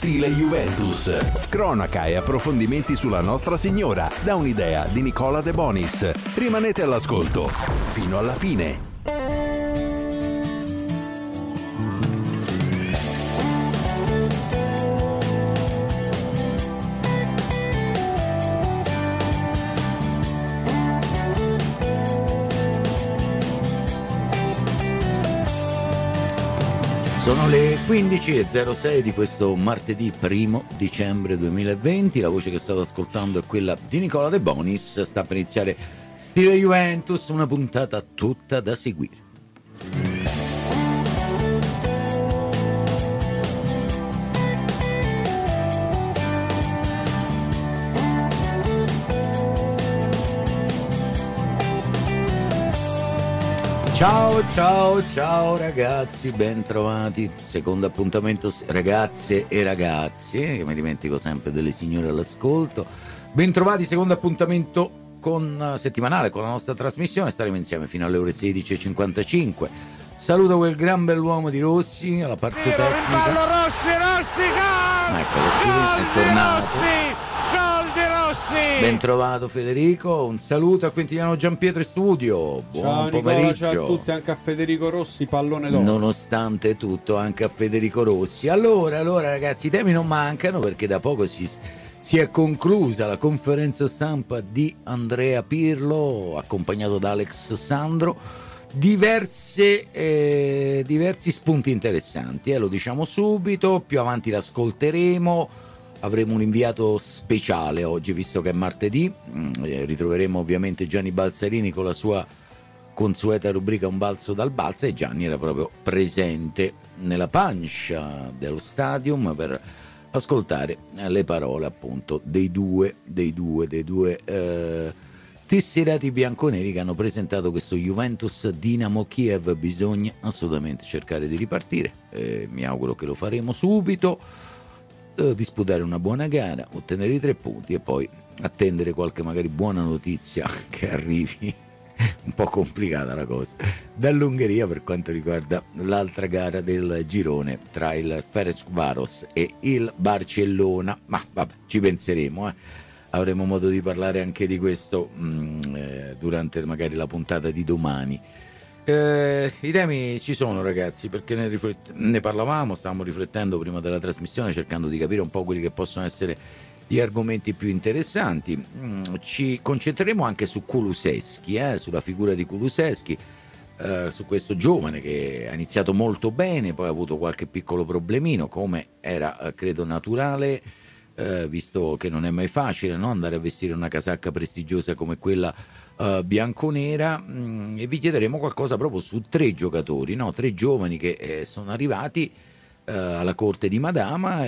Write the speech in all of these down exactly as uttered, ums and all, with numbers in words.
Stile Juventus. Cronaca e approfondimenti sulla Nostra Signora, da un'idea di Nicola De Bonis. Rimanete all'ascolto fino alla fine. Sono le quindici e zero sei di questo martedì primo dicembre duemilaventi. La voce che state ascoltando è quella di Nicola De Bonis. Sta per iniziare Stile Juventus, una puntata tutta da seguire. Ciao ciao ciao ragazzi, ben trovati. Secondo appuntamento, ragazze e ragazzi, che mi dimentico sempre delle signore all'ascolto. Ben trovati, secondo appuntamento con settimanale con la nostra trasmissione. Staremo insieme fino alle ore sedici e cinquantacinque. Saluto quel gran bell'uomo di Rossi alla parte Tiro tecnica. Rossi, Rossi, gol! Eccolo qui, è tornato. Rossi, gol di Rossi! Ben trovato Federico, un saluto a Quintiliano Giampietro in studio. Buon ciao pomeriggio. Nicola, ciao a tutti, anche a Federico Rossi, pallone d'oro. Nonostante tutto, anche a Federico Rossi. Allora, allora ragazzi, i temi non mancano perché da poco si, si è conclusa la conferenza stampa di Andrea Pirlo, accompagnato da Alex Sandro. Diverse, eh, diversi spunti interessanti, eh, lo diciamo subito, più avanti l'ascolteremo. Avremo un inviato speciale oggi, visto che è martedì. Eh, ritroveremo ovviamente Gianni Balzarini con la sua consueta rubrica Un balzo dal balzo, e Gianni era proprio presente nella pancia dello stadium per ascoltare le parole appunto dei due dei due dei due eh, tesserati bianconeri che hanno presentato questo Juventus Dinamo Kiev. Bisogna assolutamente cercare di ripartire, eh, mi auguro che lo faremo subito, eh, disputare una buona gara, ottenere i tre punti e poi attendere qualche magari buona notizia che arrivi. Un po' complicata la cosa dall'Ungheria per quanto riguarda l'altra gara del girone tra il Ferencváros e il Barcellona, ma vabbè, ci penseremo, eh. Avremo modo di parlare anche di questo mh, eh, durante magari la puntata di domani. Eh, I temi ci sono, ragazzi, perché ne, riflett- ne parlavamo, stavamo riflettendo prima della trasmissione, cercando di capire un po' quelli che possono essere gli argomenti più interessanti. Mm, ci concentreremo anche su Kulusevski, eh, sulla figura di Kulusevski, eh, su questo giovane che ha iniziato molto bene, poi ha avuto qualche piccolo problemino, come era eh, credo naturale. Eh, visto che non è mai facile, no? Andare a vestire una casacca prestigiosa come quella uh, bianconera, mh, e vi chiederemo qualcosa proprio su tre giocatori, no? Tre giovani che eh, sono arrivati uh, alla corte di Madama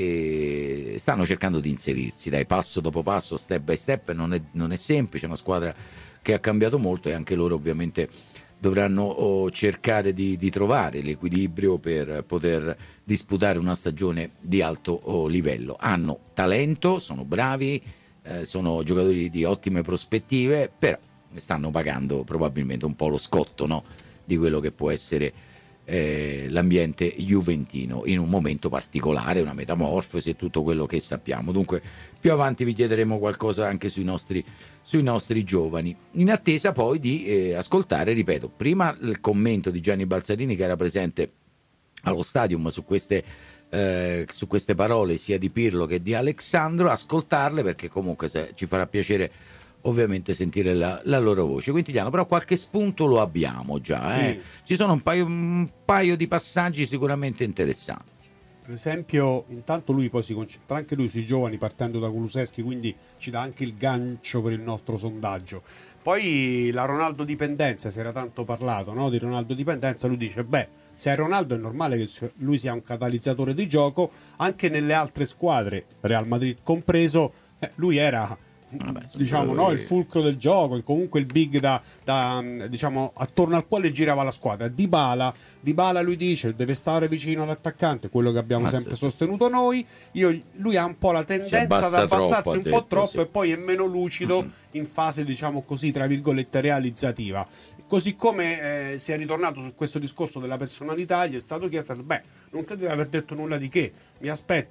e stanno cercando di inserirsi, dai, passo dopo passo, step by step. Non è, non è semplice, è una squadra che ha cambiato molto e anche loro ovviamente dovranno oh, cercare di, di trovare l'equilibrio per poter disputare una stagione di alto oh, livello. Hanno talento, sono bravi, eh, sono giocatori di ottime prospettive, però stanno pagando probabilmente un po' lo scotto, no? Di quello che può essere eh, l'ambiente juventino in un momento particolare, una metamorfosi e tutto quello che sappiamo. Dunque più avanti vi chiederemo qualcosa anche sui nostri sui nostri giovani, in attesa poi di eh, ascoltare, ripeto, prima il commento di Gianni Balzarini che era presente allo stadium su queste, eh, su queste parole sia di Pirlo che di Alexandro, ascoltarle perché comunque se, ci farà piacere ovviamente sentire la, la loro voce. Quintiliano, però qualche spunto lo abbiamo già, eh? Sì. Ci sono un paio, un paio di passaggi sicuramente interessanti. Per esempio, intanto lui poi si concentra anche lui sui giovani partendo da Kulusevski, quindi ci dà anche il gancio per il nostro sondaggio. Poi la Ronaldo dipendenza, si era tanto parlato, no? Di Ronaldo dipendenza, lui dice beh, se è Ronaldo è normale che lui sia un catalizzatore di gioco, anche nelle altre squadre, Real Madrid compreso, eh, lui era Vabbè, diciamo no, il fulcro del gioco, comunque il big da, da diciamo attorno al quale girava la squadra. Dybala, Dybala lui dice deve stare vicino all'attaccante, quello che abbiamo Ma sempre se... sostenuto noi. Io, lui ha un po' la tendenza ad abbassarsi troppo, un po' detto, troppo sì. E poi è meno lucido mm-hmm. in fase diciamo così tra virgolette realizzativa. Così come eh, si è ritornato su questo discorso della personalità, gli è stato chiesto beh, non credo di aver detto nulla di che, mi aspetto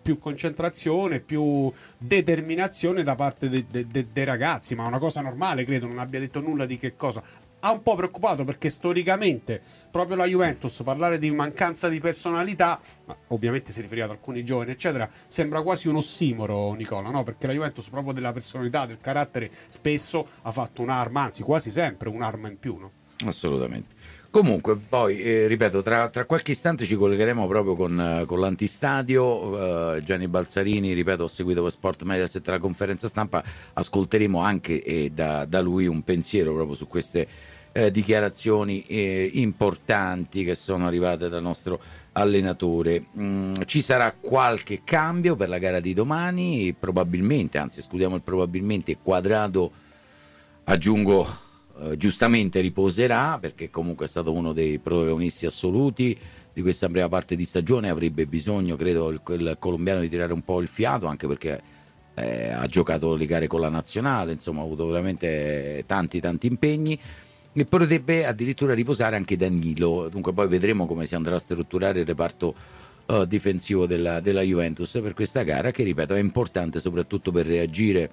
più concentrazione, più determinazione da parte dei de, de, de ragazzi, ma è una cosa normale, credo, non abbia detto nulla di che cosa. Ha un po' preoccupato perché storicamente proprio la Juventus, parlare di mancanza di personalità, ovviamente si riferiva ad alcuni giovani eccetera, sembra quasi un ossimoro, Nicola, no? Perché la Juventus proprio della personalità, del carattere, spesso ha fatto un'arma, anzi quasi sempre un'arma in più, no? Assolutamente. Comunque poi eh, ripeto, tra, tra qualche istante ci collegheremo proprio con, con l'antistadio. uh, Gianni Balzarini, ripeto, ho seguito per Sport Mediaset la conferenza stampa, ascolteremo anche eh, da, da lui un pensiero proprio su queste eh, dichiarazioni eh, importanti che sono arrivate dal nostro allenatore. Mm, ci sarà qualche cambio per la gara di domani, probabilmente, anzi escludiamo il probabilmente, Quadrado, aggiungo Uh, giustamente riposerà, perché comunque è stato uno dei protagonisti assoluti di questa prima parte di stagione. Avrebbe bisogno, credo, il, il colombiano di tirare un po' il fiato, anche perché eh, ha giocato le gare con la nazionale, insomma ha avuto veramente tanti tanti impegni, e potrebbe addirittura riposare anche Danilo. Dunque poi vedremo come si andrà a strutturare il reparto uh, difensivo della, della Juventus per questa gara, che ripeto è importante soprattutto per reagire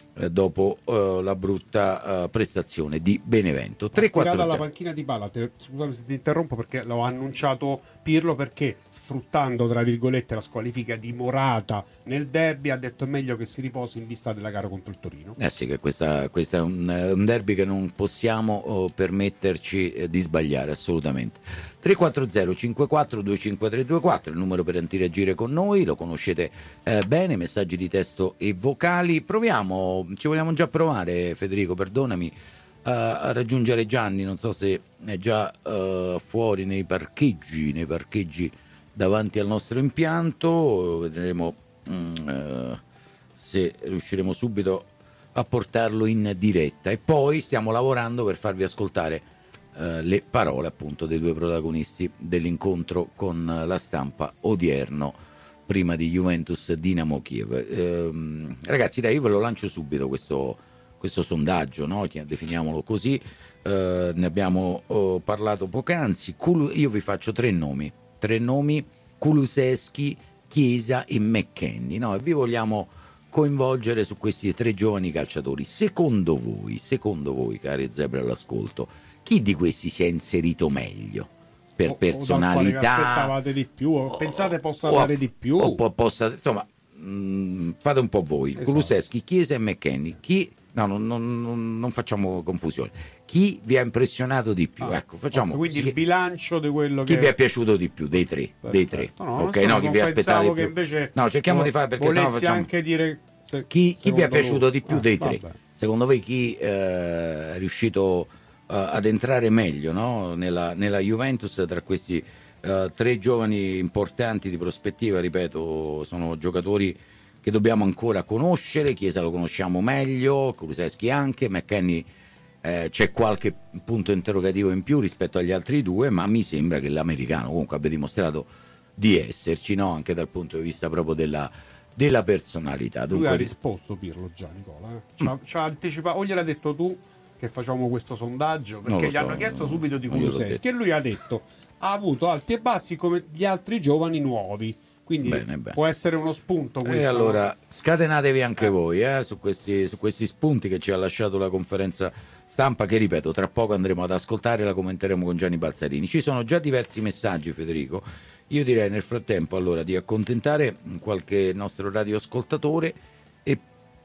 dopo uh, la brutta uh, prestazione di Benevento. tre quattro zero. Dalla panchina di palla, te, scusami se ti interrompo perché l'ho annunciato Pirlo, perché sfruttando tra virgolette la squalifica di Morata nel derby ha detto è meglio che si riposi in vista della gara contro il Torino. Eh sì, che questa, questa è un, un derby che non possiamo uh, permetterci eh, di sbagliare assolutamente. tre quattro zero cinque quattro due cinque tre due quattro il numero per interagire con noi, lo conoscete eh, bene, messaggi di testo e vocali. Proviamo, ci vogliamo già provare, Federico, perdonami, a, a raggiungere Gianni, non so se è già uh, fuori nei parcheggi, nei parcheggi davanti al nostro impianto. Vedremo mm, uh, se riusciremo subito a portarlo in diretta, e poi stiamo lavorando per farvi ascoltare Uh, le parole appunto dei due protagonisti dell'incontro con la stampa odierno prima di Juventus Dinamo Kiev. Uh, ragazzi, dai, io ve lo lancio subito questo, questo sondaggio, no? Definiamolo così. Uh, ne abbiamo uh, parlato poc'anzi. Kul- io vi faccio tre nomi, tre nomi: Kulusevski, Chiesa e McKennie, no? E vi vogliamo coinvolgere su questi tre giovani calciatori. Secondo voi, secondo voi, cari zebre all'ascolto, chi di questi si è inserito meglio per o, personalità? O aspettavate di più? O pensate possa o dare a, di più? O po- possa, insomma, mh, fate un po' voi. Esatto. Kulusevski, Chiesa e McKennie. Chi? No, non, non, non facciamo confusione. Chi vi ha impressionato di più? Ah, ecco, facciamo. Okay, quindi chi, il bilancio di quello chi che vi è piaciuto di più dei tre? Perfetto. Dei tre. No, ok, so, no, chi vi aspettava di più? Invece no, cerchiamo di fare, perché sennò facciamo anche dire se, chi, chi vi è piaciuto lui. di più ah, dei vabbè. tre? Secondo voi chi eh, è riuscito Uh, ad entrare meglio, no? nella, nella Juventus tra questi uh, tre giovani importanti di prospettiva? Ripeto, sono giocatori che dobbiamo ancora conoscere. Chiesa lo conosciamo meglio, Kulusevski anche, McKennie eh, c'è qualche punto interrogativo in più rispetto agli altri due, ma mi sembra che l'americano comunque abbia dimostrato di esserci, no? Anche dal punto di vista proprio della, della personalità. Dunque, lui ha risposto Pirlo già, Nicola, eh? ci, ha, ci ha anticipato, o gliel'ha detto tu che facciamo questo sondaggio, perché gli so, hanno chiesto subito di Kulusevski e lui ha detto ha avuto alti e bassi come gli altri giovani nuovi, quindi bene, bene. Può essere uno spunto questo. E allora scatenatevi anche eh. voi eh, su, questi, su questi spunti che ci ha lasciato la conferenza stampa, che ripeto tra poco andremo ad ascoltare e la commenteremo con Gianni Balzarini. Ci sono già diversi messaggi, Federico. Io direi nel frattempo allora di accontentare qualche nostro radioascoltatore e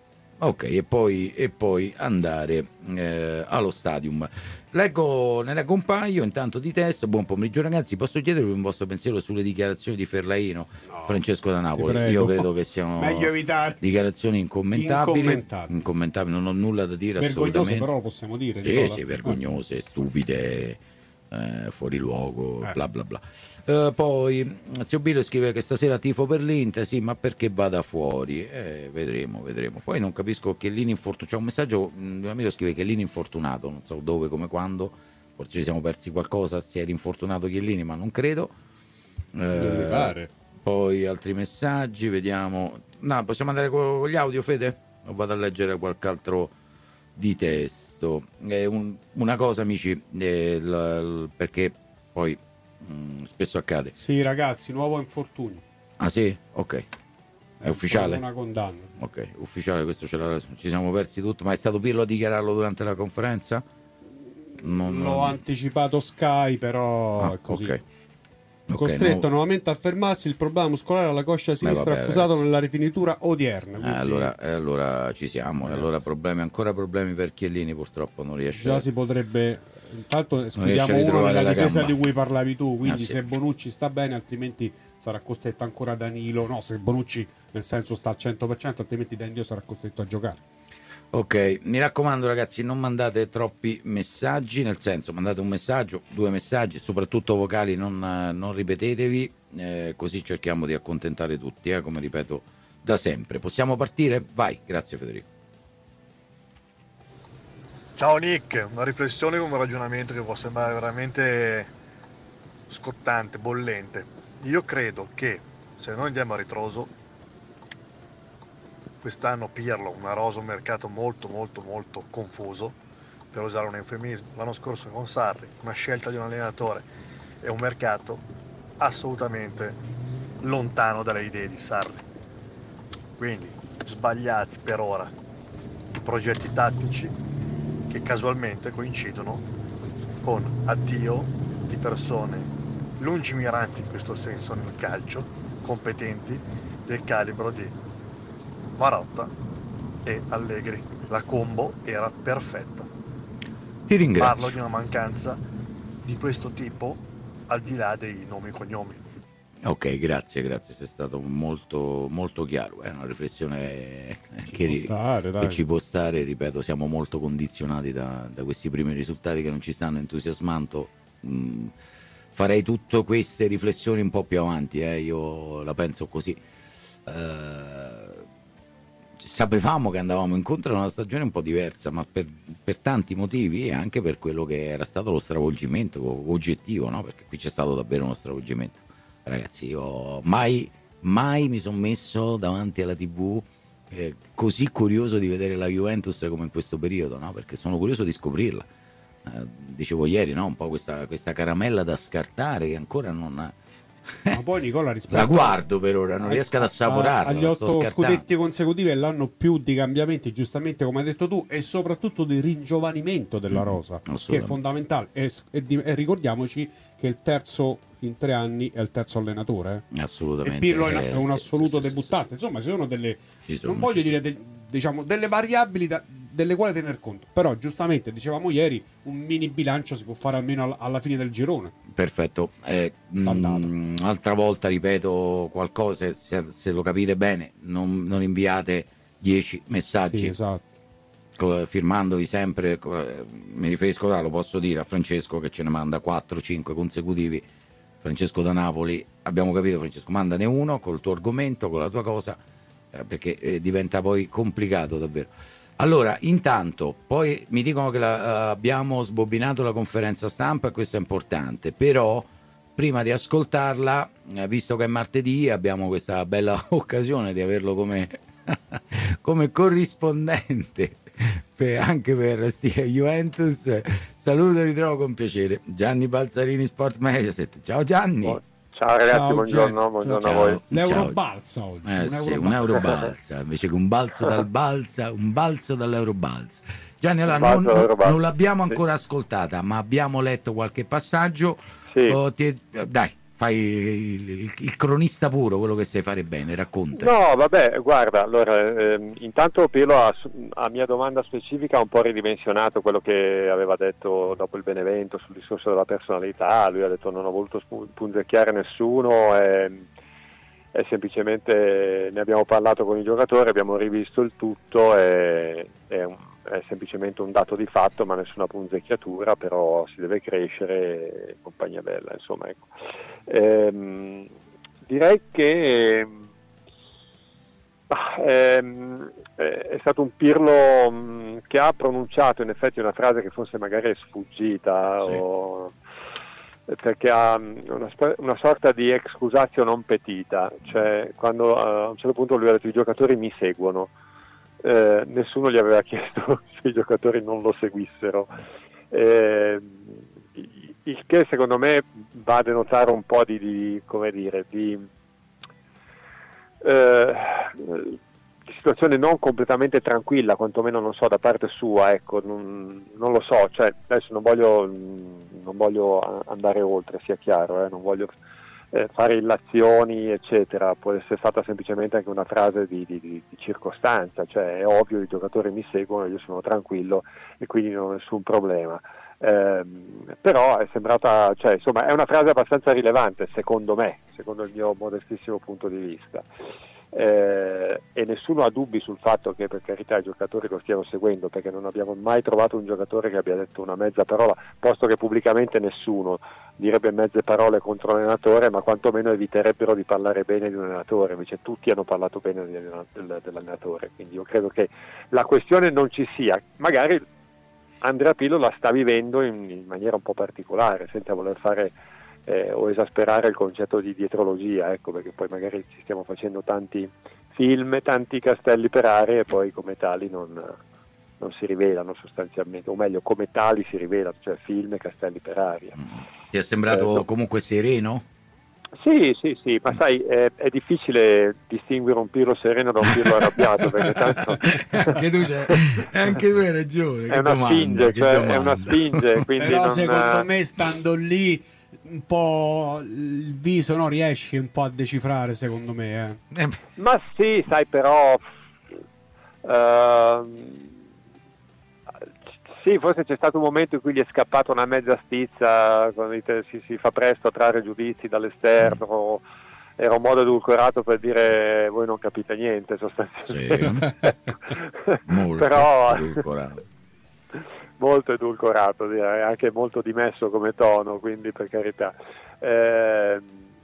ok, e poi, e poi andare eh, allo stadium. Leggo, ne leggo un paio intanto di testo. Buon pomeriggio ragazzi, posso chiedervi un vostro pensiero sulle dichiarazioni di Ferlaino, no, Francesco da Napoli? Io credo che siano dichiarazioni incommentabili, incommentabili, incommentabili, non ho nulla da dire. Vergognose, assolutamente. però lo possiamo dire. Sì, sì, vergognose, stupide, eh, fuori luogo, eh. bla bla bla. Uh, poi zio Billo scrive che stasera tifo per l'Inter, sì, ma perché vada fuori? Eh, vedremo, vedremo. Poi non capisco che Lini infortunato, c'è un messaggio di un amico che scrive che Lini infortunato, non so dove, come, quando, forse ci siamo persi qualcosa, si è rinfortunato Chiellini, ma non credo. Uh, non mi pare. Poi altri messaggi, vediamo. No, possiamo andare con gli audio, Fede? O vado a leggere qualche altro di testo? Eh, un, una cosa, amici, eh, l, l, perché poi Mm, spesso accade. Sì, ragazzi, nuovo infortunio. Ah sì? Ok. È ufficiale? Una condanna. Ok, ufficiale, questo ce l'ha, ci siamo persi tutto, ma è stato Pirlo a dichiararlo durante la conferenza? Non l'ho non... anticipato Sky, però ah, è così. Ok. Costretto okay, no. nuovamente a fermarsi, il problema muscolare alla coscia sinistra Beh, vabbè, accusato ragazzi. nella rifinitura odierna. Quindi... Eh, allora, eh, allora ci siamo, e allora problemi, ancora problemi per Chiellini, purtroppo non riesce. Già a... si potrebbe, intanto escludiamo uno nella difesa gamba. di cui parlavi tu, quindi ah, sì. se Bonucci sta bene, altrimenti sarà costretto ancora Danilo. No, se Bonucci nel senso sta al cento per cento, altrimenti Danilo sarà costretto a giocare. Ok, mi raccomando ragazzi, non mandate troppi messaggi, nel senso mandate un messaggio, due messaggi, soprattutto vocali, non, non ripetetevi, eh, così cerchiamo di accontentare tutti, eh, come ripeto da sempre. Possiamo partire? Vai, grazie Federico. Ciao Nick, una riflessione con un ragionamento che può sembrare veramente scottante, bollente. Io credo che se noi andiamo a ritroso, quest'anno Pirlo, una rosa, un mercato molto molto molto confuso, per usare un eufemismo. L'anno scorso con Sarri, una scelta di un allenatore e un mercato assolutamente lontano dalle idee di Sarri. Quindi sbagliati per ora i progetti tattici che casualmente coincidono con addio di persone lungimiranti in questo senso nel calcio, competenti, del calibro di Marotta e Allegri. La combo era perfetta. Ti ringrazio. Parlo di una mancanza di questo tipo al di là dei nomi e cognomi. Ok, grazie, grazie, sei stato molto molto chiaro. È una riflessione ci che, può stare, che ci può stare, ripeto, siamo molto condizionati da, da questi primi risultati che non ci stanno entusiasmando. Mm, farei tutte queste riflessioni un po' più avanti, eh. Io la penso così. Uh, sapevamo che andavamo incontro a una stagione un po' diversa, ma per, per tanti motivi e anche per quello che era stato lo stravolgimento oggettivo, no? Perché qui c'è stato davvero uno stravolgimento. Ragazzi, io mai, mai mi sono messo davanti alla tivù eh, così curioso di vedere la Juventus come in questo periodo, no? Perché sono curioso di scoprirla. Eh, dicevo ieri, no? Un po' questa, questa caramella da scartare che ancora non... Ma poi Nicola rispetto la guardo per ora, non riesco ad assaporarla. Agli otto scudetti consecutivi è l'anno più di cambiamenti, giustamente come hai detto tu, e soprattutto di ringiovanimento della rosa, mm, che è fondamentale. E, e, e ricordiamoci che il terzo in tre anni è il terzo allenatore. Eh? Assolutamente. E Pirlo è, eh, è un assoluto sì, sì, debuttante. Sì, sì. Insomma, ci sono delle, ci sono, non voglio ci dire, del, diciamo, delle variabili da, delle quali tener conto. Però, giustamente, dicevamo ieri, un mini bilancio si può fare almeno alla, alla fine del girone. Perfetto. Eh, mh, altra volta ripeto qualcosa, se, se lo capite bene, non, non inviate dieci messaggi. Sì, esatto. Firmandovi sempre, mi riferisco, lo posso dire a Francesco che ce ne manda quattro cinque consecutivi. Francesco da Napoli, abbiamo capito Francesco, mandane uno col tuo argomento, con la tua cosa, eh, perché eh, diventa poi complicato davvero. Allora, intanto, poi mi dicono che la, uh, abbiamo sbobinato la conferenza stampa e questo è importante, però prima di ascoltarla, eh, visto che è martedì, abbiamo questa bella occasione di averlo come, come corrispondente per, anche per stile Juventus. Saluto e ritrovo con piacere Gianni Balzarini, Sport Mediaset. Ciao Gianni. Oh, ciao ragazzi, ciao, buongiorno, ciao, buongiorno ciao. a voi. L'Eurobalza oggi. Eh, un, sì, Eurobalza. un Eurobalza invece che un balzo dal balza, un balzo dall'Eurobalza. Gianni, allora, non, Balzo, non l'abbiamo ancora sì. ascoltata, ma abbiamo letto qualche passaggio. Sì. Oh, ti, dai, fai il, il, il cronista puro, quello che sai fare bene, racconta. No, vabbè, guarda, allora, ehm, intanto Pirlo ha, a mia domanda specifica ha un po' ridimensionato quello che aveva detto dopo il Benevento sul discorso della personalità. Lui ha detto non ho voluto punzecchiare nessuno, e, e semplicemente ne abbiamo parlato con i giocatori, abbiamo rivisto il tutto, e, è, un, è semplicemente un dato di fatto, ma nessuna punzecchiatura, però si deve crescere, compagnia bella, insomma, ecco. Ehm, direi che ehm, è stato un Pirlo mh, che ha pronunciato in effetti una frase che forse magari è sfuggita, sì. o, perché ha una, una sorta di excusatio non petita, cioè quando a un certo punto lui ha detto i giocatori mi seguono, eh, nessuno gli aveva chiesto se i giocatori non lo seguissero, eh, il che secondo me va a denotare un po' di, di come dire, di, eh, situazione non completamente tranquilla, quantomeno non so da parte sua, ecco, non, non lo so, cioè adesso non voglio, non voglio andare oltre, sia chiaro, eh, non voglio eh, fare illazioni eccetera, può essere stata semplicemente anche una frase di, di, di, di circostanza, cioè è ovvio, i giocatori mi seguono, io sono tranquillo e quindi non ho nessun problema. Eh, però è sembrata, cioè, insomma, è una frase abbastanza rilevante secondo me, secondo il mio modestissimo punto di vista, eh, e nessuno ha dubbi sul fatto che, per carità, i giocatori lo stiano seguendo, perché non abbiamo mai trovato un giocatore che abbia detto una mezza parola, posto che pubblicamente nessuno direbbe mezze parole contro l'allenatore, ma quantomeno eviterebbero di parlare bene di un allenatore, invece tutti hanno parlato bene dell'allenatore, quindi io credo che la questione non ci sia, magari Andrea Pirlo la sta vivendo in, in maniera un po' particolare, senza voler fare eh, o esasperare il concetto di dietrologia, ecco, perché poi magari ci stiamo facendo tanti film, tanti castelli per aria e poi come tali non, non si rivelano sostanzialmente, o meglio come tali si rivelano, cioè film e castelli per aria. Ti è sembrato eh, no. comunque sereno? Sì, sì, sì, ma sai, è, è difficile distinguere un Pirlo sereno da un Pirlo arrabbiato, perché tanto... anche, tu anche tu hai ragione. È una domanda, spinge, cioè, è una spinge. Quindi Però non... secondo me stando lì un po' il viso no, riesci un po' a decifrare, secondo me. Eh. Ma sì, sai, però... Uh... Sì, forse c'è stato un momento in cui gli è scappata una mezza stizza, si, si fa presto a trarre giudizi dall'esterno, era un modo edulcorato per dire voi non capite niente sostanzialmente. Sì. molto Però, edulcorato. Molto edulcorato, direi, anche molto dimesso come tono, quindi per carità. Eh,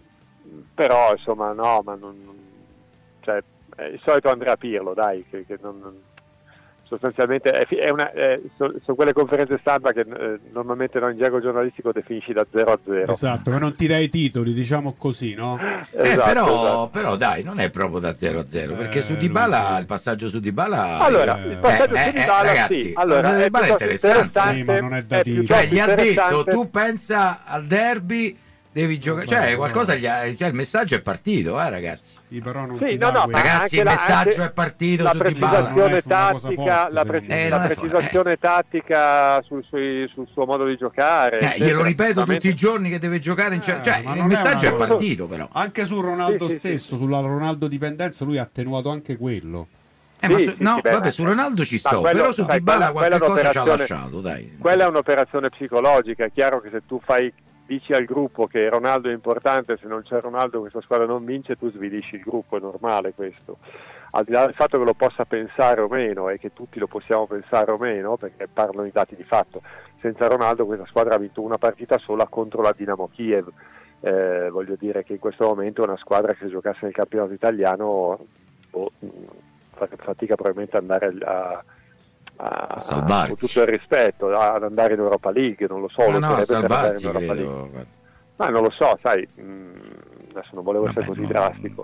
però insomma no, ma non, cioè, è il solito Andrea Pirlo, dai, che, che non... sostanzialmente è una, è, sono quelle conferenze stampa che eh, normalmente no, in gergo giornalistico definisci da zero a zero. Esatto, che non ti dai i titoli, diciamo così, no? Eh, esatto, però, esatto. però dai, non è proprio da zero a zero, perché eh, su Dybala, sì. il passaggio su Dybala allora, eh, il passaggio eh, su Dybala, eh, ragazzi, sì. Allora, è, è interessante, sì, ma non è da è dire. cioè gli ha detto interessante. tu pensa al derby devi giocare, cioè qualcosa gli ha, cioè il messaggio è partito, eh ragazzi. Sì, però non sì, ti no, dà no, quel- ragazzi il la, messaggio è partito la su Dybala. precisazione tattica, tattica, la, pre- Eh, la precisazione tattica sul, sui, sul suo modo di giocare. Eh, glielo ripeto tutti i giorni che deve giocare in Eh, cioè ma il non è messaggio è, una- partito però. Anche su Ronaldo Sì, sì, stesso, sì. sulla Ronaldo dipendenza, lui ha attenuato anche quello. Eh, ma Sì, su, sì, no, sì, beh, vabbè, su Ronaldo ci ma sto, quello- però su sai, Dybala quella- qualche quella è cosa ci ha un'operazione- lasciato, dai. Quella è un'operazione psicologica, è chiaro che se tu fai dici al gruppo che Ronaldo è importante, se non c'è Ronaldo questa squadra non vince, tu svilisci il gruppo, è normale questo. Al di là del fatto che lo possa pensare o meno e che tutti lo possiamo pensare o meno, perché parlano i dati di fatto, senza Ronaldo questa squadra ha vinto una partita sola contro la Dinamo Kiev. Eh, voglio dire che in questo momento è una squadra che se giocasse nel campionato italiano boh, fa fatica probabilmente ad andare a A, a salvarsi, con tutto il rispetto, ad andare in Europa League, non lo so, ma lo no, a farebbe per andare salvarsi in Europa credo, League. guarda. Ma non lo so, sai, mh, adesso non volevo Vabbè, essere così no. drastico.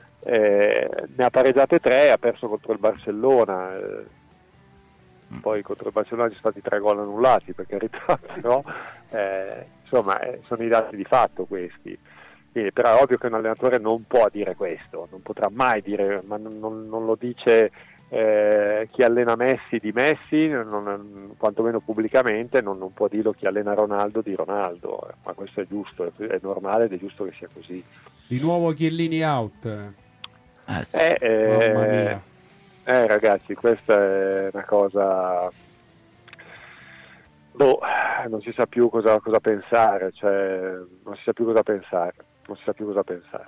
Eh, ne ha pareggiate tre, ha perso contro il Barcellona, eh, poi contro il Barcellona ci sono stati tre gol annullati, per carità, però eh, insomma eh, sono i dati di fatto questi. Quindi, però è ovvio che un allenatore non può dire questo, non potrà mai dire, ma non, non, non lo dice eh, chi allena Messi di Messi, non, quantomeno pubblicamente, non, non può dirlo chi allena Ronaldo di Ronaldo, ma questo è giusto, è, è normale ed è giusto che sia così. Di nuovo Chiellini out. Eh, sì. Eh, eh, Mamma mia. eh, ragazzi, questa è una cosa... Boh, non si sa più cosa, cosa pensare, cioè non si sa più cosa pensare, non si sa più cosa pensare.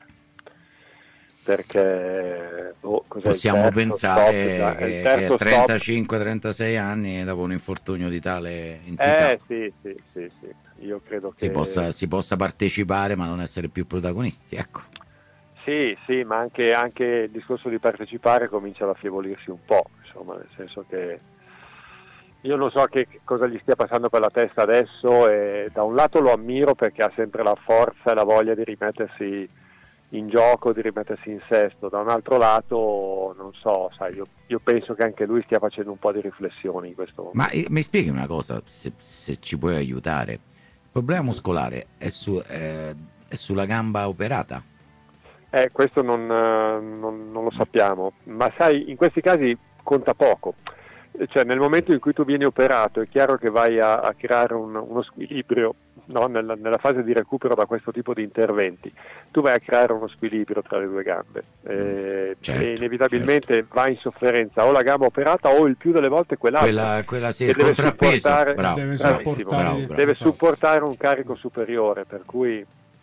Perché boh, cos'è possiamo il terzo pensare stop, che, il che terzo a trentacinque trentasei anni dopo un infortunio di tale entità Eh sì, sì, sì, sì. Io credo che si possa, si possa partecipare ma non essere più protagonisti, ecco. Sì, sì, ma anche, anche il discorso di partecipare comincia ad affievolirsi un po', insomma, nel senso che io non so che cosa gli stia passando per la testa adesso e da un lato lo ammiro perché ha sempre la forza e la voglia di rimettersi in gioco, di rimettersi in sesto, da un altro lato non so, sai, io, io penso che anche lui stia facendo un po' di riflessioni in questo momento. Ma eh, mi spieghi una cosa, se, se ci puoi aiutare, il problema muscolare è, su, eh, è sulla gamba operata? Eh, questo non, non, non lo sappiamo, ma sai, in questi casi conta poco. Cioè, nel momento in cui tu vieni operato è chiaro che vai a, a creare un, uno squilibrio, no? nella, nella fase di recupero da questo tipo di interventi. Tu vai a creare uno squilibrio tra le due gambe eh, certo, e inevitabilmente certo. va in sofferenza o la gamba operata o il più delle volte quell'altra. Quella, quella sì, che il deve contrappeso, supportare, bravo, deve bravo, supportare, bravo, bravo. deve esatto. supportare un carico superiore, per cui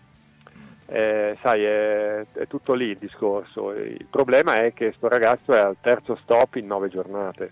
eh, sai, è, è tutto lì il discorso. Il problema è che sto ragazzo è al terzo stop in nove giornate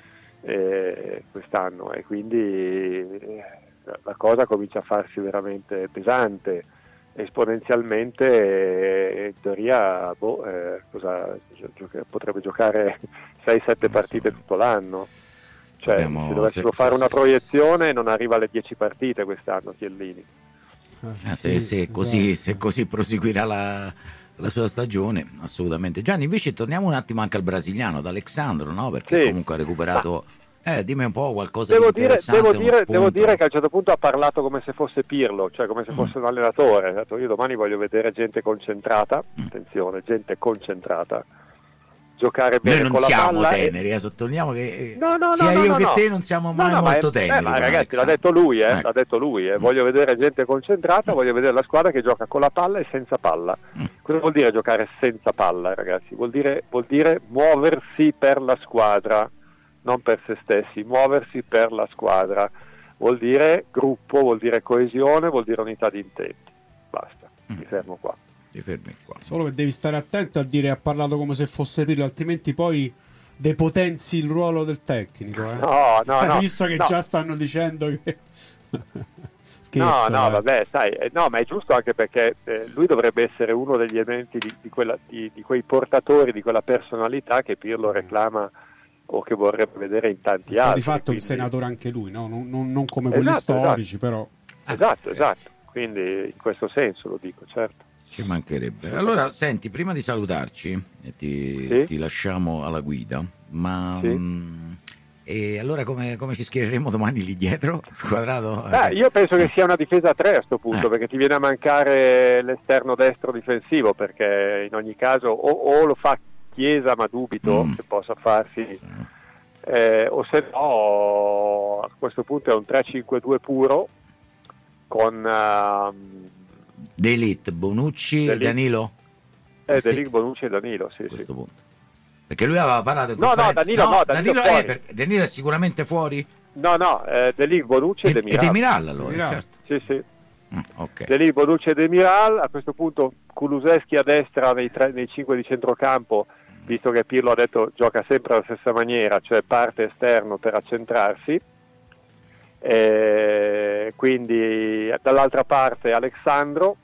eh, quest'anno e quindi eh, la cosa comincia a farsi veramente pesante, esponenzialmente eh, in teoria boh, eh, cosa, gio- potrebbe giocare sei sette partite tutto l'anno. Cioè, Abbiamo- se dovessimo se- fare se- una se- proiezione non arriva alle dieci partite quest'anno Chiellini. Ah, se, se così, esatto. se così proseguirà la, la sua stagione, assolutamente. Gianni, invece torniamo un attimo anche al brasiliano, ad Alexandro, no? Perché Sì. comunque ha recuperato. Eh, dimmi un po' qualcosa Devo di dire, interessante. devo, uno dire, spunto. devo dire che a un certo punto ha parlato come se fosse Pirlo, cioè come se Mm. fosse un allenatore. Ha detto, io domani voglio vedere gente concentrata, Mm. attenzione, gente concentrata, giocare Noi bene non con la siamo palla. e- teneri, eh, sottolineiamo che eh, No, no, no, sia no, io no, che no. te non siamo No, mai no, ma molto è- teneri. eh, ma con ragazzi, l'ha Alexandro. detto lui, eh, Ecco. l'ha detto lui, eh. Mm. Voglio vedere gente concentrata, voglio vedere la squadra che gioca con la palla e senza palla. Mm. Cosa vuol dire giocare senza palla, ragazzi? Vuol dire, vuol dire muoversi per la squadra, non per se stessi, muoversi per la squadra. Vuol dire gruppo, vuol dire coesione, vuol dire unità di intenti. Basta, Mm. mi fermo qua. Ti fermi qua. Solo che devi stare attento a dire ha parlato come se fosse Pirlo, altrimenti poi depotenzi il ruolo del tecnico. Eh? No, no, Hai no. visto che no. già stanno dicendo che Scherzo, No, no, eh. vabbè, sai, eh, no, ma è giusto anche perché eh, lui dovrebbe essere uno degli elementi di, di, quella, di, di quei portatori di quella personalità che Pirlo reclama o che vorrebbe vedere in tanti Ma altri. di fatto quindi- un senatore anche lui, no? non, non- non come quelli Esatto, storici, però Esatto, Ah, esatto. Quindi in questo senso lo dico, certo. Ci mancherebbe. Allora, senti, prima di salutarci, e ti, Sì. ti lasciamo alla guida, ma Sì. mh, e allora come, come ci schiereremo domani lì dietro? Quadrato? Eh, io penso che sia una difesa a tre a sto punto, Eh. perché ti viene a mancare l'esterno destro difensivo, perché in ogni caso o, o lo fa Chiesa, ma dubito Mm. che possa farsi, eh, o se no a questo punto è un tre cinque due puro con ehm, D'Elite, Bonucci e D'Elite. Danilo? eh, Sì. Delic, Bonucci e Danilo, sì, A questo sì. punto. Perché lui aveva parlato in No, no, conferenza- Danilo no, Danilo è, fuori. per- Danilo è sicuramente fuori? No, no, eh, Delic, Bonucci e, E, De e Miral. Demiral allora, Demiral. certo. Sì, sì. Mm, ok. Delic, Bonucci e Demiral. A questo punto Kulusevski a destra nei, tre, nei cinque di centrocampo, visto che Pirlo ha detto gioca sempre alla stessa maniera, cioè parte esterno per accentrarsi. E quindi dall'altra parte Alexandro,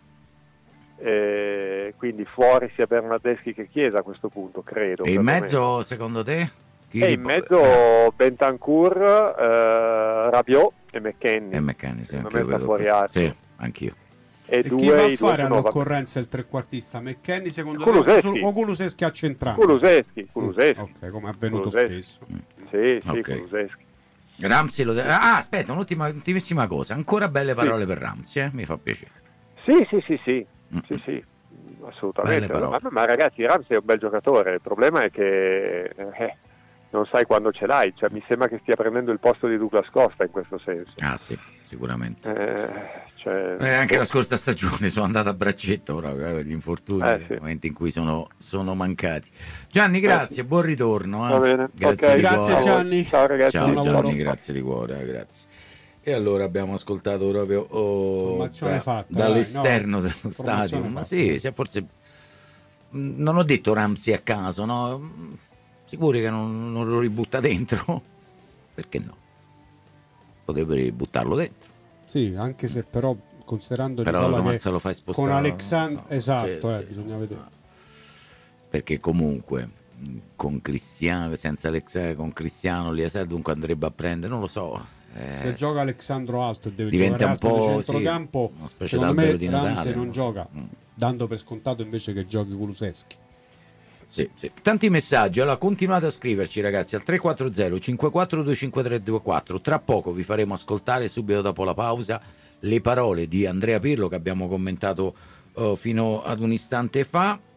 e quindi fuori sia Bernardeschi che Chiesa a questo punto, credo. E in perlomeno. mezzo, secondo te? Chi E li- in mezzo Bentancur, eh, Rabiot e McKennie. E McKennie, sì, Secondo anche io me sta vedo fuori così. arte. Sì, anch'io. E, e due, chi va a i due fare sono all'occorrenza il trequartista? McKennie secondo Kulusevski. te o Kulusevski a centrale? Kulusevski, Kulusevski. Ok, come è avvenuto Kulusevski. spesso. Sì, sì, Ok. Kulusevski. Ramsey lo deve... Ah, aspetta, un'ultima, ultimissima cosa. Ancora belle parole per Ramsey, eh? Mi fa piacere. Sì, sì, sì, sì, Mm. sì, sì, assolutamente. Belle parole. Ma, ma ragazzi, Ramsey è un bel giocatore, il problema è che eh, non sai quando ce l'hai, cioè, mi sembra che stia prendendo il posto di Douglas Costa in questo senso. Ah, sì, sicuramente. Eh, cioè, Eh, anche la scorsa stagione sono andato a braccetto proprio eh, per gli infortuni, Eh, nei sì. momenti in cui sono, sono mancati. Gianni, grazie, buon ritorno. eh. Va bene, Grazie, ok. di Grazie, cuore. Gianni. Ciao ragazzi. Ciao Buon lavoro. Gianni, grazie di cuore, eh, grazie. E allora abbiamo ascoltato proprio oh, Formazione da- fatta, dall'esterno dai, no. dello Formazione stadio. Ma fatta. sì, se forse mh, non ho detto Ramsey a caso, no? Mh, Sicuri che non, non lo ributta dentro? Perché no? Potrebbe buttarlo dentro. Sì, anche se però considerando Però Nicola come che se lo fai spostare con non Alexandro so. esatto, Sì, eh, sì. bisogna vedere. Perché comunque mh, con Cristiano, senza Alex, con Cristiano lì dunque andrebbe a prendere, non lo so. eh, Se gioca Alexandro alto e deve diventa giocare un alto po' di centrocampo, sì, una specie secondo me d'albero di Natale, Ramsey non no? gioca, Mm. dando per scontato invece che giochi Kulusevski. Sì, sì. Tanti messaggi, allora continuate a scriverci ragazzi al tre quattro zero cinque quattro due cinque tre due quattro. Tra poco vi faremo ascoltare subito dopo la pausa le parole di Andrea Pirlo che abbiamo commentato oh, fino ad un istante fa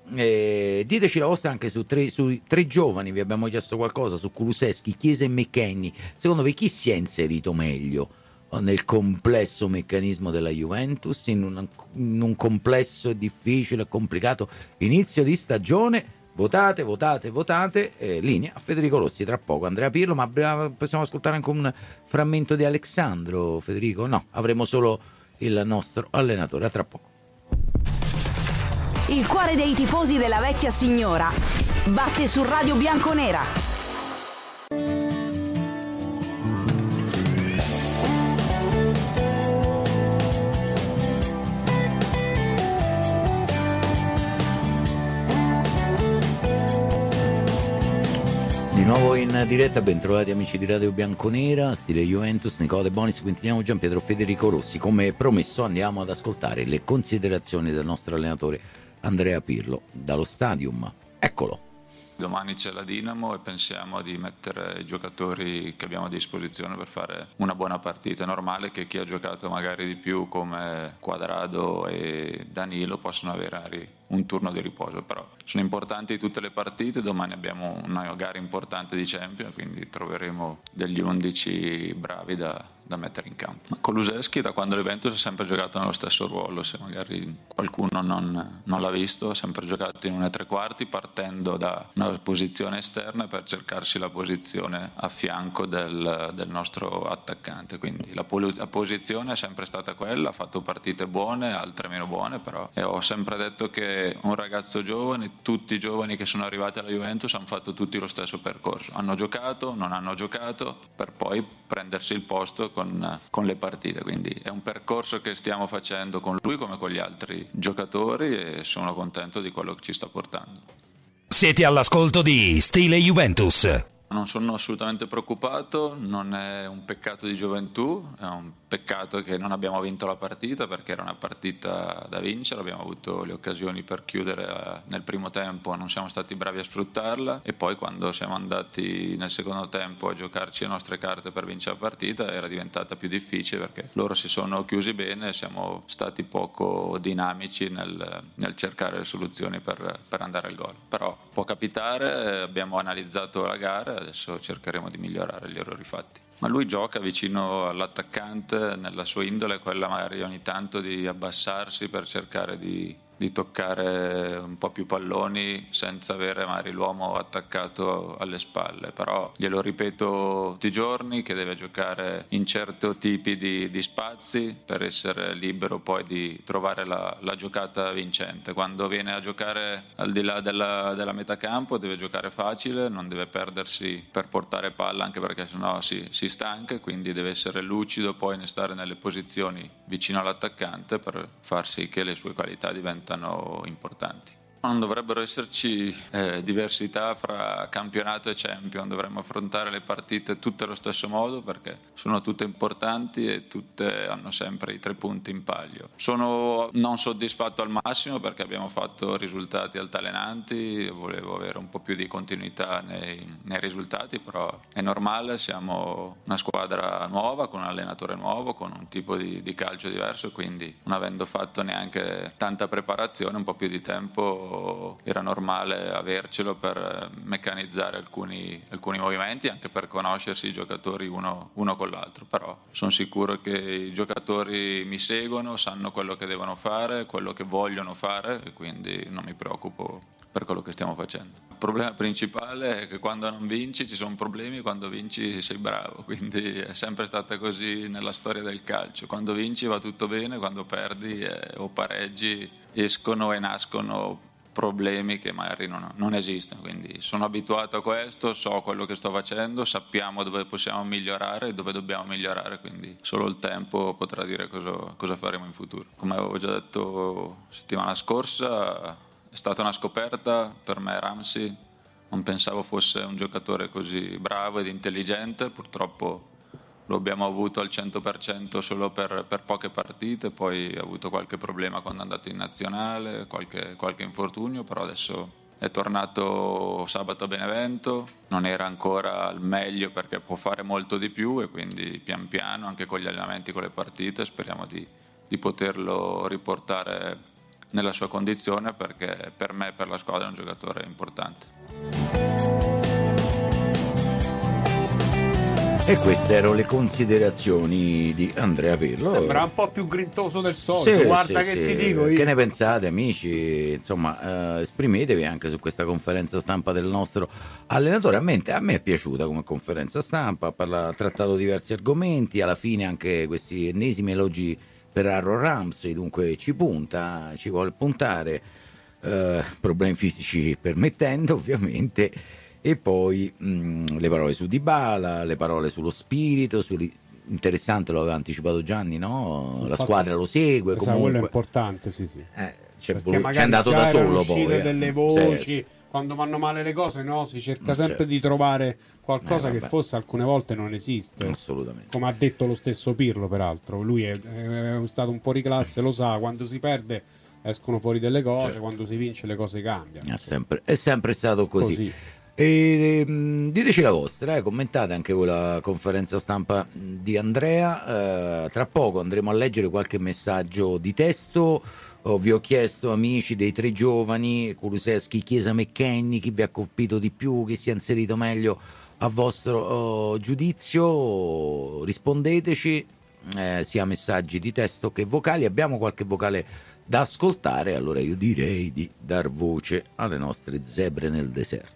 Eh, diteci la vostra anche su tre, su tre giovani. Vi abbiamo chiesto qualcosa su Kulusevski, Chiesa e McKennie. Secondo voi chi si è inserito meglio nel complesso meccanismo della Juventus, in un, in un complesso difficile e complicato inizio di stagione? Votate, votate, votate. Eh, linea a Federico Rossi, tra poco Andrea Pirlo, ma possiamo ascoltare anche un frammento di Alessandro, Federico? No, avremo solo il nostro allenatore. A tra poco. Il cuore dei tifosi della vecchia signora batte su Radio Bianconera. Di nuovo in diretta, ben trovati amici di Radio Bianconera, stile Juventus, Nicola De Bonis, Quintiliano Giampietro, Federico Rossi. Come promesso andiamo ad ascoltare le considerazioni del nostro allenatore Andrea Pirlo dallo Stadium. Eccolo. Domani c'è la Dinamo e pensiamo di mettere i giocatori che abbiamo a disposizione per fare una buona partita. È normale che chi ha giocato magari di più come Quadrado e Danilo possano avere un turno di riposo, però sono importanti tutte le partite. Domani abbiamo una gara importante di Champions, quindi troveremo degli undici bravi da, da mettere in campo. Ma Kulusevski da quando l'Juventus ha sempre giocato nello stesso ruolo, se magari qualcuno non, non l'ha visto, ha sempre giocato in una tre quarti partendo da una posizione esterna per cercarsi la posizione a fianco del, del nostro attaccante, quindi la, la posizione è sempre stata quella. Ha fatto partite buone, altre meno buone, però e ho sempre detto che un ragazzo giovane, tutti i giovani che sono arrivati alla Juventus hanno fatto tutti lo stesso percorso, hanno giocato, non hanno giocato, per poi prendersi il posto con, con le partite, quindi è un percorso che stiamo facendo con lui come con gli altri giocatori e sono contento di quello che ci sta portando. Siete all'ascolto di Stile Juventus. Non sono assolutamente preoccupato, non è un peccato di gioventù, è un peccato che non abbiamo vinto la partita perché era una partita da vincere, abbiamo avuto le occasioni per chiudere nel primo tempo, non siamo stati bravi a sfruttarla e poi quando siamo andati nel secondo tempo a giocarci le nostre carte per vincere la partita era diventata più difficile perché loro si sono chiusi bene e siamo stati poco dinamici nel, nel cercare le soluzioni per, per andare al gol. Però può capitare, abbiamo analizzato la gara, adesso cercheremo di migliorare gli errori fatti. Ma lui gioca vicino all'attaccante, nella sua indole quella magari ogni tanto di abbassarsi per cercare di, di toccare un po' più palloni senza avere magari l'uomo attaccato alle spalle, però glielo ripeto tutti i giorni che deve giocare in certi tipi di, di spazi per essere libero poi di trovare la, la giocata vincente. Quando viene a giocare al di là della, della metà campo deve giocare facile, non deve perdersi per portare palla anche perché sennò si, si stanca, quindi deve essere lucido poi nel stare nelle posizioni vicino all'attaccante per far sì che le sue qualità diventano importanti. Non dovrebbero esserci eh, diversità fra campionato e Champions, dovremmo affrontare le partite tutte allo stesso modo perché sono tutte importanti e tutte hanno sempre i tre punti in palio. Sono non soddisfatto al massimo perché abbiamo fatto risultati altalenanti, volevo avere un po' più di continuità nei, nei risultati, però è normale, siamo una squadra nuova, con un allenatore nuovo, con un tipo di, di calcio diverso, quindi non avendo fatto neanche tanta preparazione, un po' più di tempo era normale avercelo per meccanizzare alcuni, alcuni movimenti, anche per conoscersi i giocatori uno, uno con l'altro, però sono sicuro che i giocatori mi seguono, sanno quello che devono fare, quello che vogliono fare e quindi non mi preoccupo per quello che stiamo facendo. Il problema principale è che quando non vinci ci sono problemi, quando vinci sei bravo, quindi è sempre stata così nella storia del calcio. Quando vinci va tutto bene, quando perdi eh, o pareggi escono e nascono problemi che magari non, non esistono, quindi sono abituato a questo, so quello che sto facendo, sappiamo dove possiamo migliorare e dove dobbiamo migliorare, quindi solo il tempo potrà dire cosa, cosa faremo in futuro. Come avevo già detto settimana scorsa, è stata una scoperta per me Ramsey, non pensavo fosse un giocatore così bravo ed intelligente, purtroppo lo abbiamo avuto al cento per cento solo per, per poche partite, poi ha avuto qualche problema quando è andato in nazionale, qualche, qualche infortunio, però adesso è tornato sabato a Benevento, non era ancora al meglio perché può fare molto di più e quindi pian piano anche con gli allenamenti, con le partite speriamo di, di poterlo riportare nella sua condizione, perché per me e per la squadra è un giocatore importante. E queste erano le considerazioni di Andrea Pirlo. Sembra un po' più grintoso del solito, Sì, guarda sì, che sì. ti dico io. Che ne pensate, amici? Insomma, eh, esprimetevi anche su questa conferenza stampa del nostro allenatore. A me, a me è piaciuta come conferenza stampa, parla, ha trattato diversi argomenti, alla fine anche questi ennesimi elogi per Aaron Ramsey, dunque ci punta, ci vuole puntare, eh, problemi fisici permettendo ovviamente. E poi mh, le parole su Dybala, le parole sullo spirito, sul... interessante, lo aveva anticipato Gianni, no? La Infatti, squadra lo segue esatto, comunque. quello è importante, sì, sì. Eh, c'è, Perché c'è andato da solo poi. uscite eh. delle voci, Sì, sì. quando vanno male le cose, no? Si cerca Ma sempre certo. di trovare qualcosa Eh, che vabbè. forse alcune volte non esiste. Assolutamente. Come ha detto lo stesso Pirlo, peraltro. Lui è, è stato un fuoriclasse, lo sa, quando si perde escono fuori delle cose, Certo. quando si vince le cose cambiano. È sempre, è sempre stato così. Così. E, mh, diteci la vostra, eh, commentate anche voi la conferenza stampa di Andrea. Eh, tra poco andremo a leggere qualche messaggio di testo. Oh, vi ho chiesto, amici, dei tre giovani, Kulusevski, Chiesa, McKennie, chi vi ha colpito di più, chi si è inserito meglio a vostro oh, giudizio. Rispondeteci, eh, sia messaggi di testo che vocali. Abbiamo qualche vocale da ascoltare, allora io direi di dar voce alle nostre zebre nel deserto.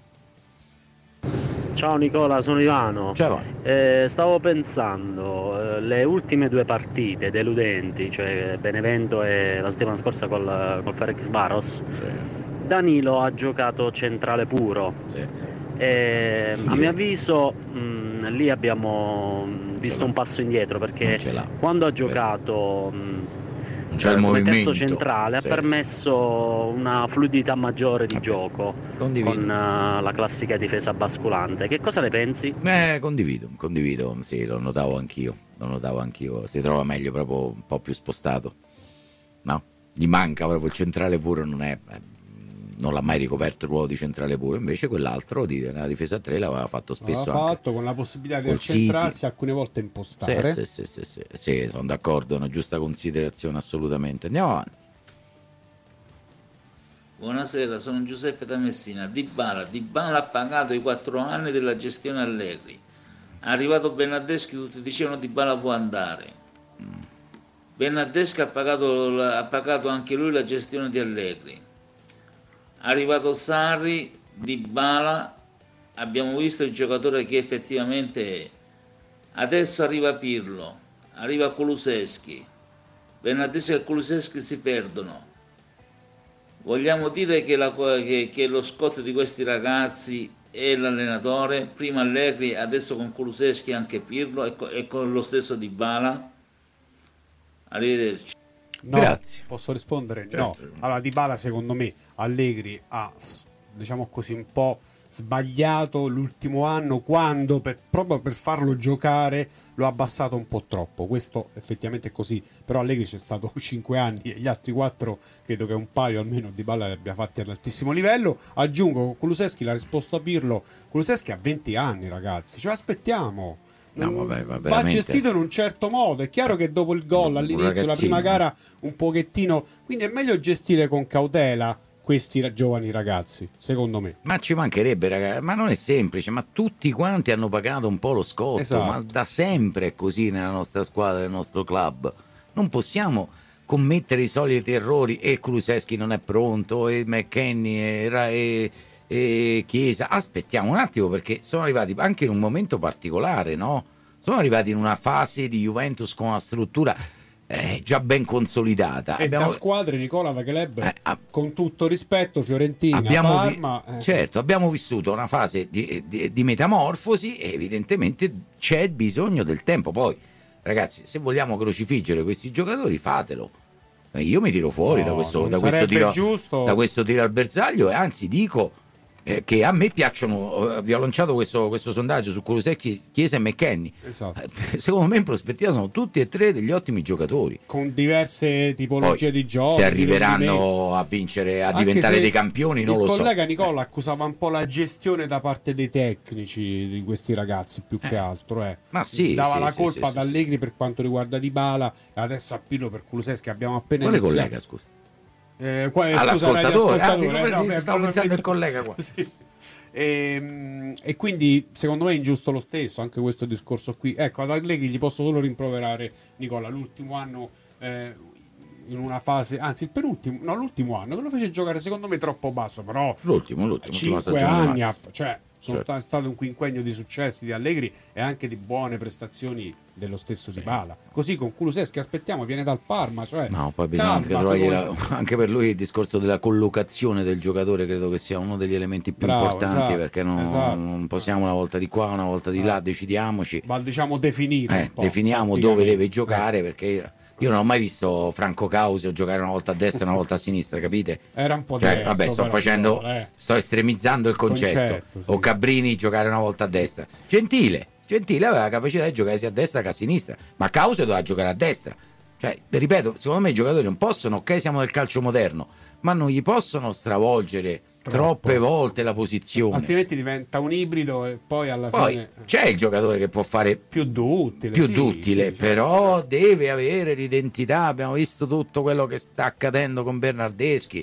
Ciao Nicola, sono Ivano. Ciao. Eh, stavo pensando, eh, le ultime due partite deludenti, cioè Benevento e la settimana scorsa col, col Ferencváros, Danilo ha giocato centrale puro. Sì. E, a mio avviso mh, lì abbiamo visto un passo indietro, Non perché ce l'ha. quando ha giocato mh, C'è il come movimento. terzo centrale Sì, ha permesso una fluidità maggiore di Vabbè, gioco condivido. con uh, la classica difesa basculante. Che cosa ne pensi? Eh, condivido, condivido, sì, lo notavo anch'io, lo notavo anch'io, si trova meglio proprio un po' più spostato, no? Gli manca proprio il centrale puro, non è, non l'ha mai ricoperto il ruolo di centrale puro, invece quell'altro di nella difesa a tre l'aveva fatto spesso. L'aveva anche. fatto con la possibilità di Col accentrarsi, City. alcune volte impostare. Sì, sì, sì, sì, sì, sì, sono d'accordo, è una giusta considerazione assolutamente. Andiamo avanti. Buonasera, sono Giuseppe da Messina. Dybala, Dybala ha pagato i quattro anni della gestione Allegri. È arrivato Bernardeschi, tutti dicevano Dybala può andare. Bernardeschi ha pagato, ha pagato anche lui la gestione di Allegri. È arrivato Sarri, Dybala, abbiamo visto il giocatore che effettivamente è. Adesso arriva Pirlo, arriva Kulusevski. Bernardeschi e Kulusevski si perdono. Vogliamo dire che, la, che, che lo scotto di questi ragazzi è l'allenatore, prima Allegri, adesso con Kulusevski anche Pirlo e, co, e con lo stesso Dybala? Arrivederci. No, Grazie. posso rispondere? Certo. No. Allora, Dybala secondo me Allegri ha, diciamo così, un po' sbagliato l'ultimo anno, quando per, proprio per farlo giocare lo ha abbassato un po' troppo. Questo effettivamente è così, però Allegri c'è stato cinque anni e gli altri quattro credo che un paio almeno Dybala li abbia fatti ad altissimo livello. Aggiungo con Kulusevski la risposta a Pirlo. Kulusevski ha venti anni, ragazzi, ce l'aspettiamo. No, vabbè, va Va veramente. gestito in un certo modo. È chiaro che dopo il gol Un all'inizio, la ragazzino. prima gara, un pochettino. Quindi è meglio gestire con cautela questi ra- giovani ragazzi, secondo me. Ma ci mancherebbe, ragazzi, ma non è semplice, ma tutti quanti hanno pagato un po' lo scotto, Esatto. ma da sempre è così nella nostra squadra, nel nostro club. Non possiamo commettere i soliti errori e Kulusevski non è pronto e McKennie e, Ra- e, e Chiesa. Aspettiamo un attimo, perché sono arrivati anche in un momento particolare, no? Sono arrivati in una fase di Juventus con una struttura eh, già ben consolidata. E Abbiamo- da squadre, Nicola, da club, Eh, ah, con tutto rispetto, Fiorentina, abbiamo vi- Parma. eh. certo, abbiamo vissuto una fase di, di- di metamorfosi e evidentemente c'è bisogno del tempo. Poi, ragazzi, se vogliamo crocifiggere questi giocatori, fatelo. Eh, Io mi tiro fuori No, da questo, non da questo sarebbe tiro, giusto. da questo tiro al bersaglio, e anzi dico eh, che a me piacciono. eh, vi ho lanciato questo, questo sondaggio su Kulusevski, Chiesa e McKennie. Esatto. Eh, Secondo me in prospettiva sono tutti e tre degli ottimi giocatori. Con diverse tipologie Poi, di gioco. se di arriveranno a vincere, a Anche diventare se dei campioni, non il lo so. collega Nicola accusava un po' la gestione da parte dei tecnici di questi ragazzi, più che altro. Eh. Ma sì, Dava sì, la sì, colpa sì, ad sì, Allegri per quanto riguarda Dybala e adesso a Pirlo per Kulusevski. Abbiamo appena Quale iniziato. collega, scusa? Eh, qua, all'ascoltatore, scusa, ah, dico, eh, no, beh, stavo pensando il collega qua. Sì. E, e quindi secondo me è ingiusto lo stesso anche questo discorso qui. Ecco, ad Allegri gli posso solo rimproverare, Nicola, l'ultimo anno eh, in una fase, anzi il penultimo, no l'ultimo anno che lo fece giocare secondo me troppo basso, però l'ultimo, l'ultimo cinque anni ha, cioè sono certo. stato un quinquennio di successi di Allegri e anche di buone prestazioni dello stesso sì. Dybala. Così con Kulusevski aspettiamo, viene dal Parma, cioè no, poi bisogna anche trovargli la, anche per lui il discorso della collocazione del giocatore credo che sia uno degli elementi più Bravo, importanti esatto, perché non, esatto. non possiamo una volta di qua, una volta di là, ah. decidiamoci. Ma diciamo definire eh, definiamo dove deve giocare eh. perché io non ho mai visto Franco Causio giocare una volta a destra e una volta a sinistra, capite? Era un po' cioè, diverso, vabbè, sto però, facendo eh. sto estremizzando il concetto. concetto sì. O Cabrini giocare una volta a destra. Gentile, Gentile aveva la capacità di giocare sia a destra che a sinistra, ma Causio doveva giocare a destra. Cioè, ripeto, secondo me i giocatori non possono, ok, siamo nel calcio moderno, ma non gli possono stravolgere Troppo. troppe volte la posizione, altrimenti diventa un ibrido e poi alla poi fine c'è il giocatore che può fare più duttile, più sì, duttile sì, però certo. deve avere l'identità. Abbiamo visto tutto quello che sta accadendo con Bernardeschi,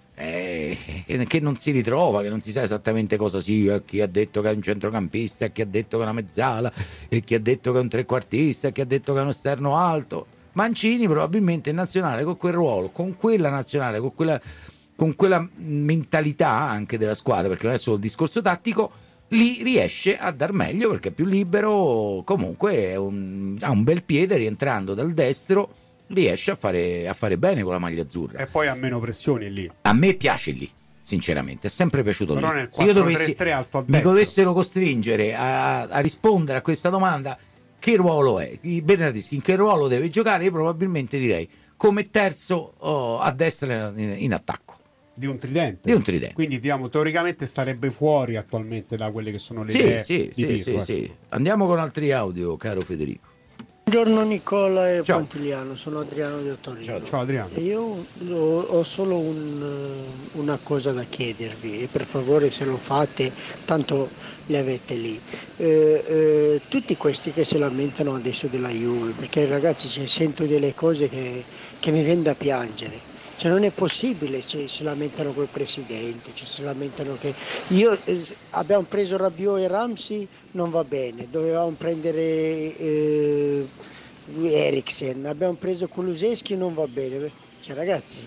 eh, che non si ritrova, che non si sa esattamente cosa sia, chi ha detto che è un centrocampista, chi ha detto che è una mezzala, e chi ha detto che è un trequartista, chi ha detto che è un esterno alto. Mancini probabilmente in nazionale con quel ruolo, con quella nazionale, con quella con quella mentalità anche della squadra, perché non è solo il discorso tattico, lì riesce a dar meglio perché è più libero, comunque è un, ha un bel piede, rientrando dal destro riesce a fare, a fare bene con la maglia azzurra. E poi ha meno pressioni lì. A me piace lì, sinceramente, è sempre piaciuto. Però lì. Nel Se io dovessi, alto al mi dovessero costringere a, a rispondere a questa domanda, che ruolo è? Bernardeschi in che ruolo deve giocare? Io probabilmente direi come terzo oh, a destra in, in attacco. Di un tridente. Di un tridente. Quindi diciamo, teoricamente starebbe fuori attualmente da quelle che sono le sì, idee sì, di sì, Pirlo, sì, ecco. sì. Andiamo con altri audio, caro Federico. Buongiorno Nicola e Ciao. Pontiliano, sono Adriano del Torino. Ciao, ciao Adriano. E io ho, ho solo un, una cosa da chiedervi e per favore se lo fate, tanto li avete lì. Eh, eh, tutti questi che si lamentano adesso della Juve, perché ragazzi cioè, sento delle cose che, che mi viene da piangere. Cioè non è possibile, cioè, si lamentano col presidente, cioè, si lamentano che io eh, abbiamo preso Rabiot e Ramsey, non va bene, dovevamo prendere eh, Eriksen, abbiamo preso Kulusevski, non va bene. Cioè ragazzi,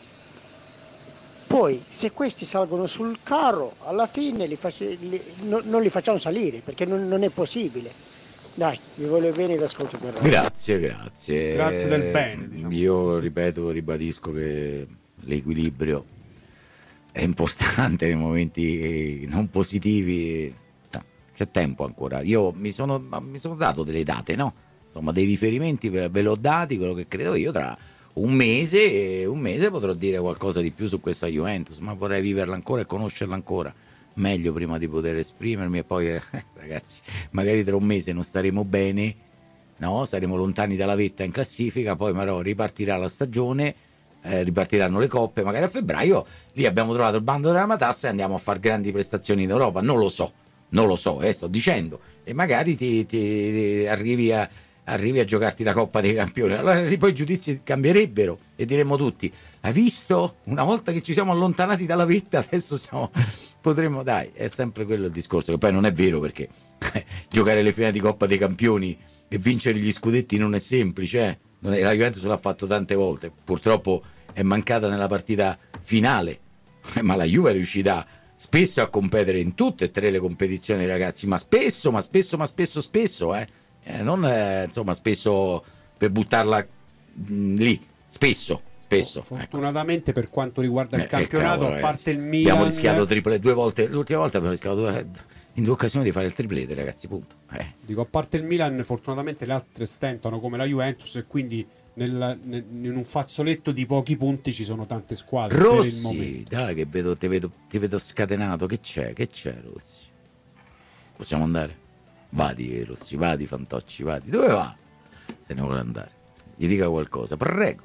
poi se questi salgono sul carro, alla fine li faccio, li, no, non li facciamo salire perché non, non è possibile. Dai, vi voglio bene e vi ascolto per radio. Grazie, grazie. Grazie del bene. Diciamo Io così. ripeto, ribadisco che l'equilibrio è importante nei momenti non positivi. No, c'è tempo ancora. Io mi sono, mi sono dato delle date, no? Insomma, dei riferimenti ve, ve l'ho dati, quello che credo io. Tra un mese, un mese potrò dire qualcosa di più su questa Juventus, ma vorrei viverla ancora e conoscerla ancora meglio prima di poter esprimermi. E poi eh, ragazzi, magari tra un mese non staremo bene, no? Saremo lontani dalla vetta in classifica, poi però ripartirà la stagione, eh, ripartiranno le coppe, magari a febbraio lì abbiamo trovato il bando della matassa e andiamo a fare grandi prestazioni in Europa. Non lo so, non lo so, eh, sto dicendo, e magari ti, ti, ti arrivi a arrivi a giocarti la Coppa dei Campioni, allora poi i giudizi cambierebbero e diremmo tutti: hai visto? Una volta che ci siamo allontanati dalla vetta adesso siamo, potremmo, dai, è sempre quello il discorso, che poi non è vero, perché giocare le finali di Coppa dei Campioni e vincere gli scudetti non è semplice, eh? Non è, la Juventus l'ha fatto tante volte, purtroppo è mancata nella partita finale, ma la Juve è riuscita spesso a competere in tutte e tre le competizioni, ragazzi, ma spesso, ma spesso, ma spesso, spesso, eh? Eh, non eh, insomma spesso per buttarla mh, lì, spesso, spesso. Fortunatamente ecco. Per quanto riguarda il eh, campionato, cavolo, a parte ragazzi. il Milan, abbiamo rischiato triple due volte, l'ultima volta abbiamo rischiato due, in due occasioni di fare il triplete, ragazzi, punto. Eh. Dico, a parte il Milan, fortunatamente le altre stentano come la Juventus e quindi nel, nel, in un fazzoletto di pochi punti ci sono tante squadre. Rossi, per il momento. dai che vedo, ti vedo, ti vedo scatenato, che c'è, che c'è Rossi? Possiamo andare? Vadi Rossi, vadi Fantocci, vadi. Dove va? Se ne vuole andare. Gli dica qualcosa, prego.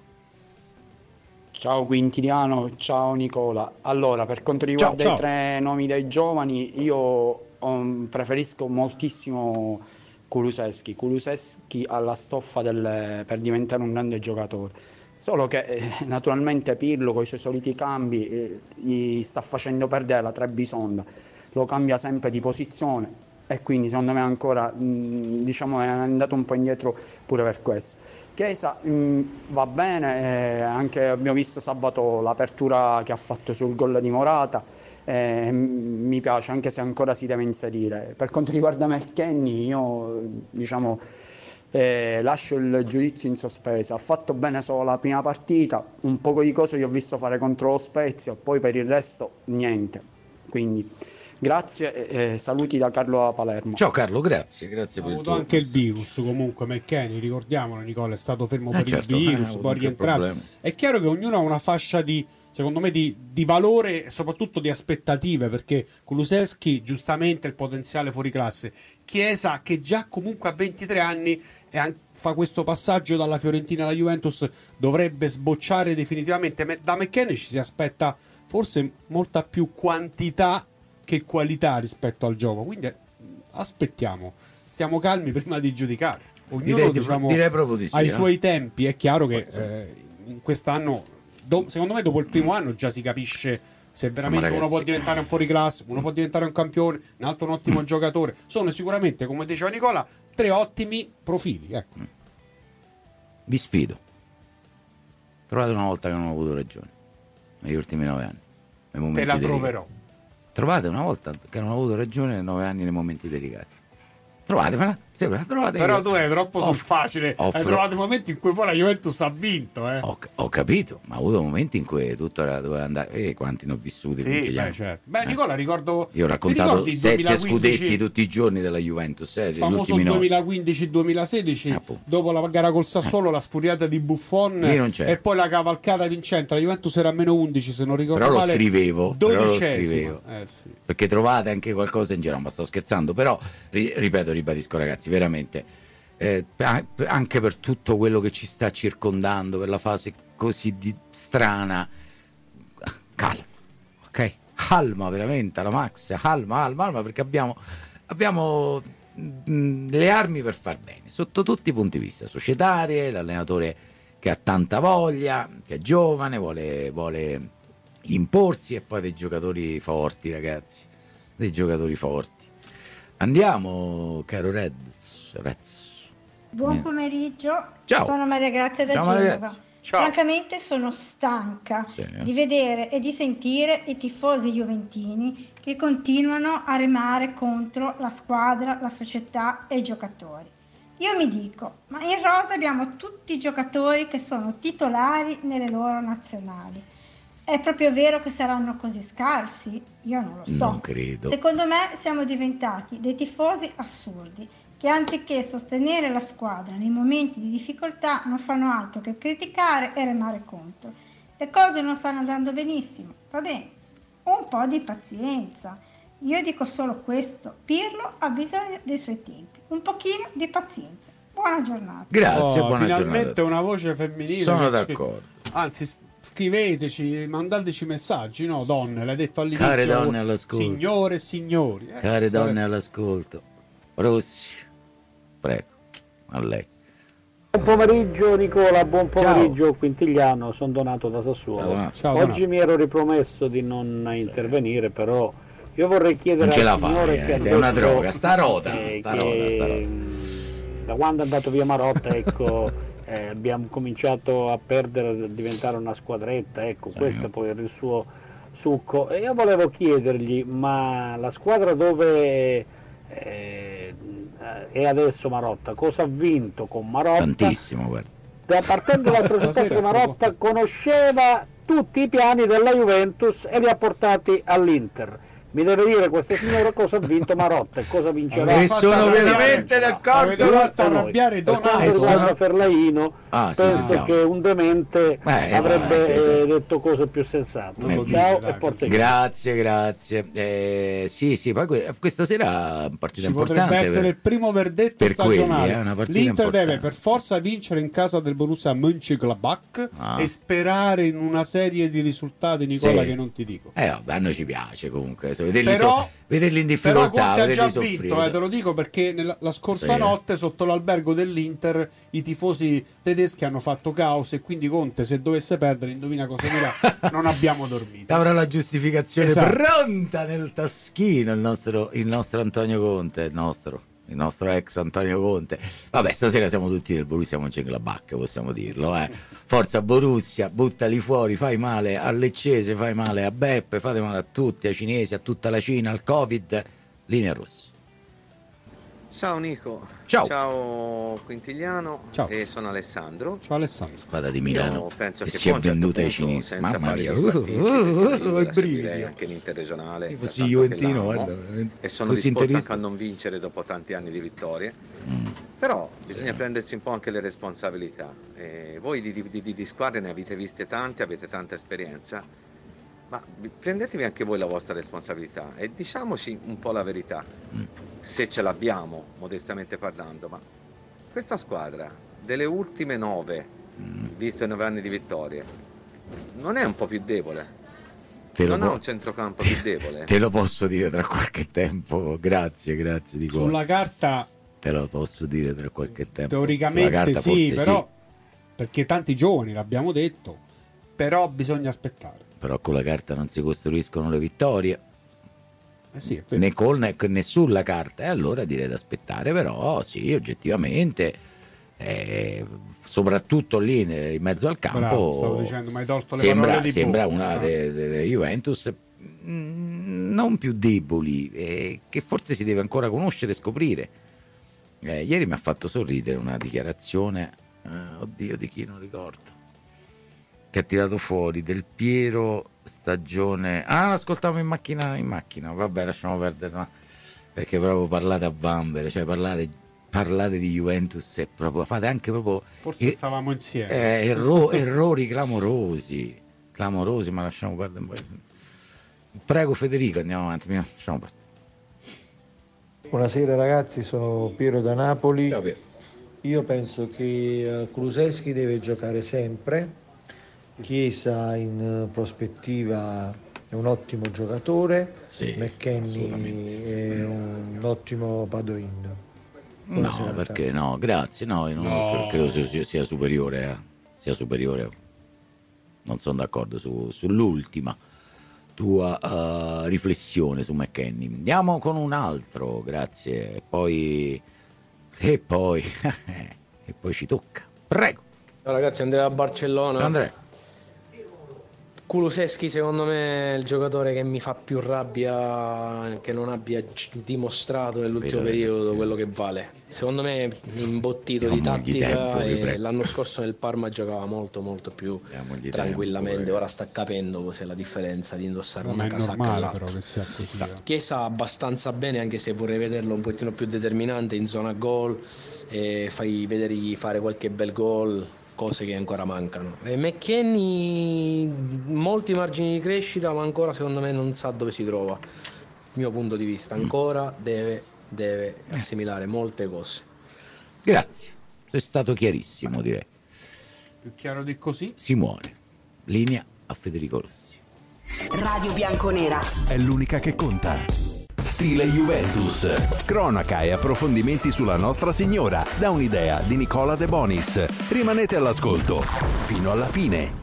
Ciao Quintiliano, ciao Nicola. Allora, per quanto riguarda ciao, ciao. i tre nomi dei giovani, io um, preferisco moltissimo Kulusevski. Kulusevski ha la stoffa del, per diventare un grande giocatore. Solo che eh, naturalmente Pirlo con i suoi soliti cambi eh, gli sta facendo perdere la Trebisonda, lo cambia sempre di posizione e quindi secondo me ancora mh, diciamo è andato un po' indietro pure per questo. Chiesa mh, va bene, eh, anche abbiamo visto sabato l'apertura che ha fatto sul gol di Morata, eh, mi piace anche se ancora si deve inserire. Per quanto riguarda McKennie io diciamo Eh, lascio il giudizio in sospeso. Ha fatto bene solo la prima partita, un poco di cose gli ho visto fare contro lo Spezia, poi per il resto niente. Quindi grazie e eh, saluti da Carlo a Palermo. Ciao Carlo, grazie, grazie ha per il avuto tuo anche il messaggio. virus comunque McKennie, ricordiamolo Nicola, è stato fermo Eh, per certo, il eh, ha virus, avuto poi è qualche rientrato. problema. È chiaro che ognuno ha una fascia di, secondo me, di, di valore e soprattutto di aspettative, perché Kulusevski giustamente il potenziale fuori classe, Chiesa che già comunque a ventitré anni e an- fa questo passaggio dalla Fiorentina alla Juventus, dovrebbe sbocciare definitivamente. Me- da McKennie ci si aspetta forse molta più quantità che qualità rispetto al gioco, quindi eh, aspettiamo, stiamo calmi prima di giudicare. Ognuno Direi di- diciamo, direi proprio di sì, ha i eh. suoi tempi. È chiaro che eh, in quest'anno do- secondo me dopo il primo anno già si capisce se veramente Insomma, uno può ragazzi, diventare un fuoriclasse, uno può diventare un campione, un altro un ottimo giocatore. Sono sicuramente, come diceva Nicola, tre ottimi profili, ecco. Vi sfido. Trovate una volta che non ho avuto ragione negli ultimi nove anni. Nei momenti Te la delicati. troverò. Trovate una volta che non ho avuto ragione nei nove anni nei momenti delicati. Trovatevela, sì, la trovate. Però tu hai troppo sul Off- facile. offro- Hai trovato momenti in cui poi la Juventus ha vinto, eh. Ho, ho capito, ma ho avuto momenti in cui tutto era doveva andare. E quanti ne ho vissuti? Sì, tutti gli beh, anni. certo. Beh, Eh. Nicola, ricordo. Io ho ti raccontato ricordi il sette duemilaquindici scudetti tutti i giorni della Juventus, eh, Il degli famoso ultimi nove. duemilaquindici duemilasedici, dopo la gara col Sassuolo, la sfuriata di Buffon Lì non c'era. e poi la cavalcata vincente. La Juventus era a meno undici, se non ricordo Però lo male. scrivevo, però lo dodicesima. scrivevo. Eh, sì. Perché trovate anche qualcosa in giro, ma sto scherzando, però ri- ripeto, ribadisco ragazzi, veramente eh, a- anche per tutto quello che ci sta circondando, per la fase così di- strana, calma, ok? Calma veramente alla max, calma, calma, calma, perché abbiamo, abbiamo mh, le armi per far bene, sotto tutti i punti di vista, societarie, l'allenatore che ha tanta voglia, che è giovane, vuole, vuole imporsi, e poi dei giocatori forti, ragazzi, dei giocatori forti. Andiamo, caro Reds, Reds. Buon Eh. pomeriggio, Ciao. sono Maria Grazia da Ciao, Maria Genova. Grazia. Ciao. Francamente sono stanca Sì, eh. di vedere e di sentire i tifosi juventini che continuano a remare contro la squadra, la società e i giocatori. Io mi dico, ma in rosa abbiamo tutti i giocatori che sono titolari nelle loro nazionali. È proprio vero che saranno così scarsi? Io non lo so. Non credo. Secondo me siamo diventati dei tifosi assurdi che anziché sostenere la squadra nei momenti di difficoltà non fanno altro che criticare e remare contro. Le cose non stanno andando benissimo, va bene, un po' di pazienza. Io dico solo questo, Pirlo ha bisogno dei suoi tempi, un pochino di pazienza. Buona giornata. Grazie, Oh, buona finalmente giornata. una voce femminile. Sono che ci- d'accordo. Anzi, s- scriveteci, mandateci messaggi, no, donne, l'hai detto all'inizio. Care donne all'ascolto. Signore e signori. eh, Care sarebbe- donne all'ascolto. Rossi, prego, a lei. Buon pomeriggio Nicola, buon Ciao. pomeriggio Quintiliano, sono Donato da Sassuolo. Ciao, Donato. Ciao, Oggi Donato. mi ero ripromesso di non intervenire, però io vorrei chiedere Non ce al la fai, signore eh, che ha è una detto, droga, sta rota, eh, sta che, rota, sta rota. mh, da quando è andato via Marotta, ecco, eh, abbiamo cominciato a perdere, a diventare una squadretta, ecco, Sì. questo poi era il suo succo. E io volevo chiedergli, ma la squadra dove eh, è adesso Marotta, cosa ha vinto con Marotta? Tantissimo, guarda. Da- partendo dal presupposto che Marotta conosceva tutti i piani della Juventus e li ha portati all'Inter. Mi deve dire questa signora cosa ha vinto Marotta e cosa vincerà. E sono veramente d'accordo. Avete fatto Noi. arrabbiare Per quanto Donato. riguarda sono- Ferlaino, Ah, sì, penso sentiamo. che un demente Eh, avrebbe vai, sì, sì. eh, detto cose più sensate. Eh, Ciao dai, e forza Italia. Grazie, grazie. Eh, sì, sì, poi que- questa sera è una partita Ci potrebbe importante. essere per- il primo verdetto per quelli, stagionale. eh, una partita L'Inter importante. deve per forza vincere in casa del Borussia Mönchengladbach Ah. e sperare in una serie di risultati, Nicola, Sì. che non ti dico. Eh, vabbè, a noi ci piace comunque. diverso, vederli, però, so, vederli in però difficoltà, Conte ha già vederli vinto, soffrire. eh, te lo dico perché nella, la scorsa Sì. notte sotto l'albergo dell'Inter i tifosi tedeschi hanno fatto caos e quindi Conte, se dovesse perdere, indovina cosa dirà? Non abbiamo dormito. Avrà la giustificazione Esatto. pronta nel taschino il nostro, il nostro Antonio Conte, il nostro, il nostro ex Antonio Conte. Vabbè, stasera siamo tutti del Borussia Mönchengladbach, possiamo dirlo, eh. Forza Borussia, buttali fuori, fai male al Leccese, fai male a Beppe, fate male a tutti, ai cinesi, a tutta la Cina, al Covid. Linea rossa. Ciao Nico, Ciao. ciao Quintigliano. Ciao. E sono Alessandro. Ciao Alessandro. Squadra di Milano Io penso che che si è poi a un certo venduta ai punto, cinesi, senza mamma fare mia, gli spartisti, uh, uh, uh, perché io uh, la seguirei brividi. anche l'interregionale Io da fossi tanto che juventino, l'amo, guarda, e sono fossi disposto interista. anche a non vincere dopo tanti anni di vittorie, Mm. però bisogna prendersi un po' anche le responsabilità. E voi di, di, di, di squadre ne avete viste tante, avete tanta esperienza, ma prendetevi anche voi la vostra responsabilità e diciamoci un po' la verità, se ce l'abbiamo, modestamente parlando, ma questa squadra delle ultime nove, visto i nove anni di vittorie, non è un po' più debole? Te lo Non ha po- un centrocampo più debole? Te lo posso dire tra qualche tempo, grazie, grazie di cuore. Sulla carta Te lo posso dire tra qualche tempo. Sulla teoricamente carta sì, forse però perché tanti giovani, l'abbiamo detto, però bisogna aspettare. Però con la carta non si costruiscono le vittorie. Eh sì, è vero. Né con né, né sulla carta, e allora direi di aspettare, però sì, oggettivamente, eh, soprattutto lì in mezzo al campo, Bravo, stavo dicendo, mi hai tolto le sembra, parole di sembra bocca. una delle de, de Juventus mh, non più deboli, eh, che forse si deve ancora conoscere e scoprire. Eh, ieri mi ha fatto sorridere una dichiarazione, eh, oddio di chi non ricordo, che ha tirato fuori Del Piero stagione, ah l'ascoltavo in macchina in macchina vabbè lasciamo perdere, no? Perché proprio parlate a vanvera, cioè parlate, parlate di Juventus e proprio fate anche proprio Forse eh, stavamo insieme. eh, erro- errori clamorosi clamorosi ma lasciamo perdere un po'. Prego Federico, andiamo avanti, lasciamo perdere. Buonasera ragazzi, sono Piero da Napoli. Ciao, Piero. Io penso che uh, Kulusevski deve giocare sempre. Chiesa in uh, prospettiva è un ottimo giocatore. Sì, McKennie è un ottimo Padoin. Buona No, serata. perché no, grazie, no, io non No. credo sia, sia superiore, a, sia superiore. Non sono d'accordo su, sull'ultima tua uh, riflessione su McKennie. Andiamo con un altro, grazie. E poi e poi e poi ci tocca. Prego. Ciao ragazzi, Andrea da Barcellona. Ciao, Andrea. Kulusevski secondo me è il giocatore che mi fa più rabbia che non abbia g- dimostrato nell'ultimo Vero, periodo ragazzi. quello che vale. Secondo me è imbottito di Diamogli tempo, tattica vi e prego. l'anno scorso nel Parma giocava molto molto più Diamogli tranquillamente. tempo, Ora sta capendo cos'è la differenza di indossare No, ma una è casacca normale all'altra. però che sia così. eh. Chiesa abbastanza bene, anche se vorrei vederlo un pochettino più determinante in zona gol, e fai vedergli fare qualche bel gol, cose che ancora mancano. E McKennie molti margini di crescita, ma ancora secondo me non sa dove si trova. Mio punto di vista, ancora deve, deve assimilare molte cose. Grazie. Sei stato chiarissimo, direi. Più chiaro di così? Si muore. Linea a Federico Rossi. Radio Bianconera. È l'unica che conta. Stile Juventus. Cronaca e approfondimenti sulla Nostra Signora. Da un'idea di Nicola De Bonis. Rimanete all'ascolto fino alla fine.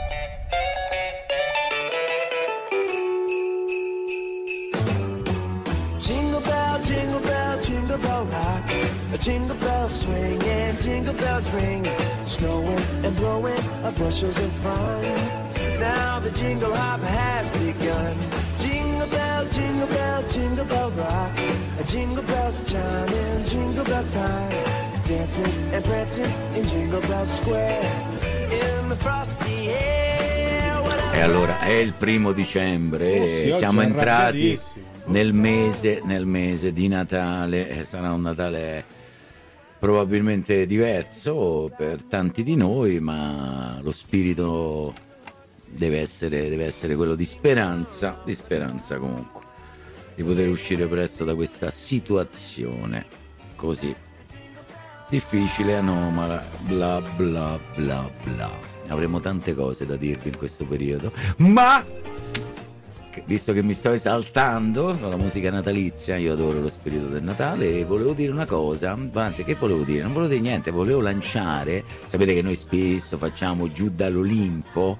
Jingle bell, jingle bell, jingle bell rock. A jingle bell swing and jingle bells ring. Snowing and blowing up bushels of fun. Now the jingle hop has begun. Jingle bell, jingle bell, jingle bell rock. A jingle bells chiming, jingle bell time. Dancing and prancing in Jingle Bell Square. In the frosty air. E allora è il primo dicembre, Oh sì, oggi siamo è entrati arrabbiatissimo. nel mese, nel mese di Natale, eh, sarà un Natale probabilmente diverso per tanti di noi, ma lo spirito deve essere, deve essere quello di speranza, di speranza comunque, di poter uscire presto da questa situazione così difficile, anomala, bla bla bla bla. Avremo tante cose da dirvi in questo periodo, ma visto che mi sto esaltando con la musica natalizia, io adoro lo spirito del Natale, e volevo dire una cosa, anzi che volevo dire? Non volevo dire niente, volevo lanciare, sapete che noi spesso facciamo giù dall'Olimpo,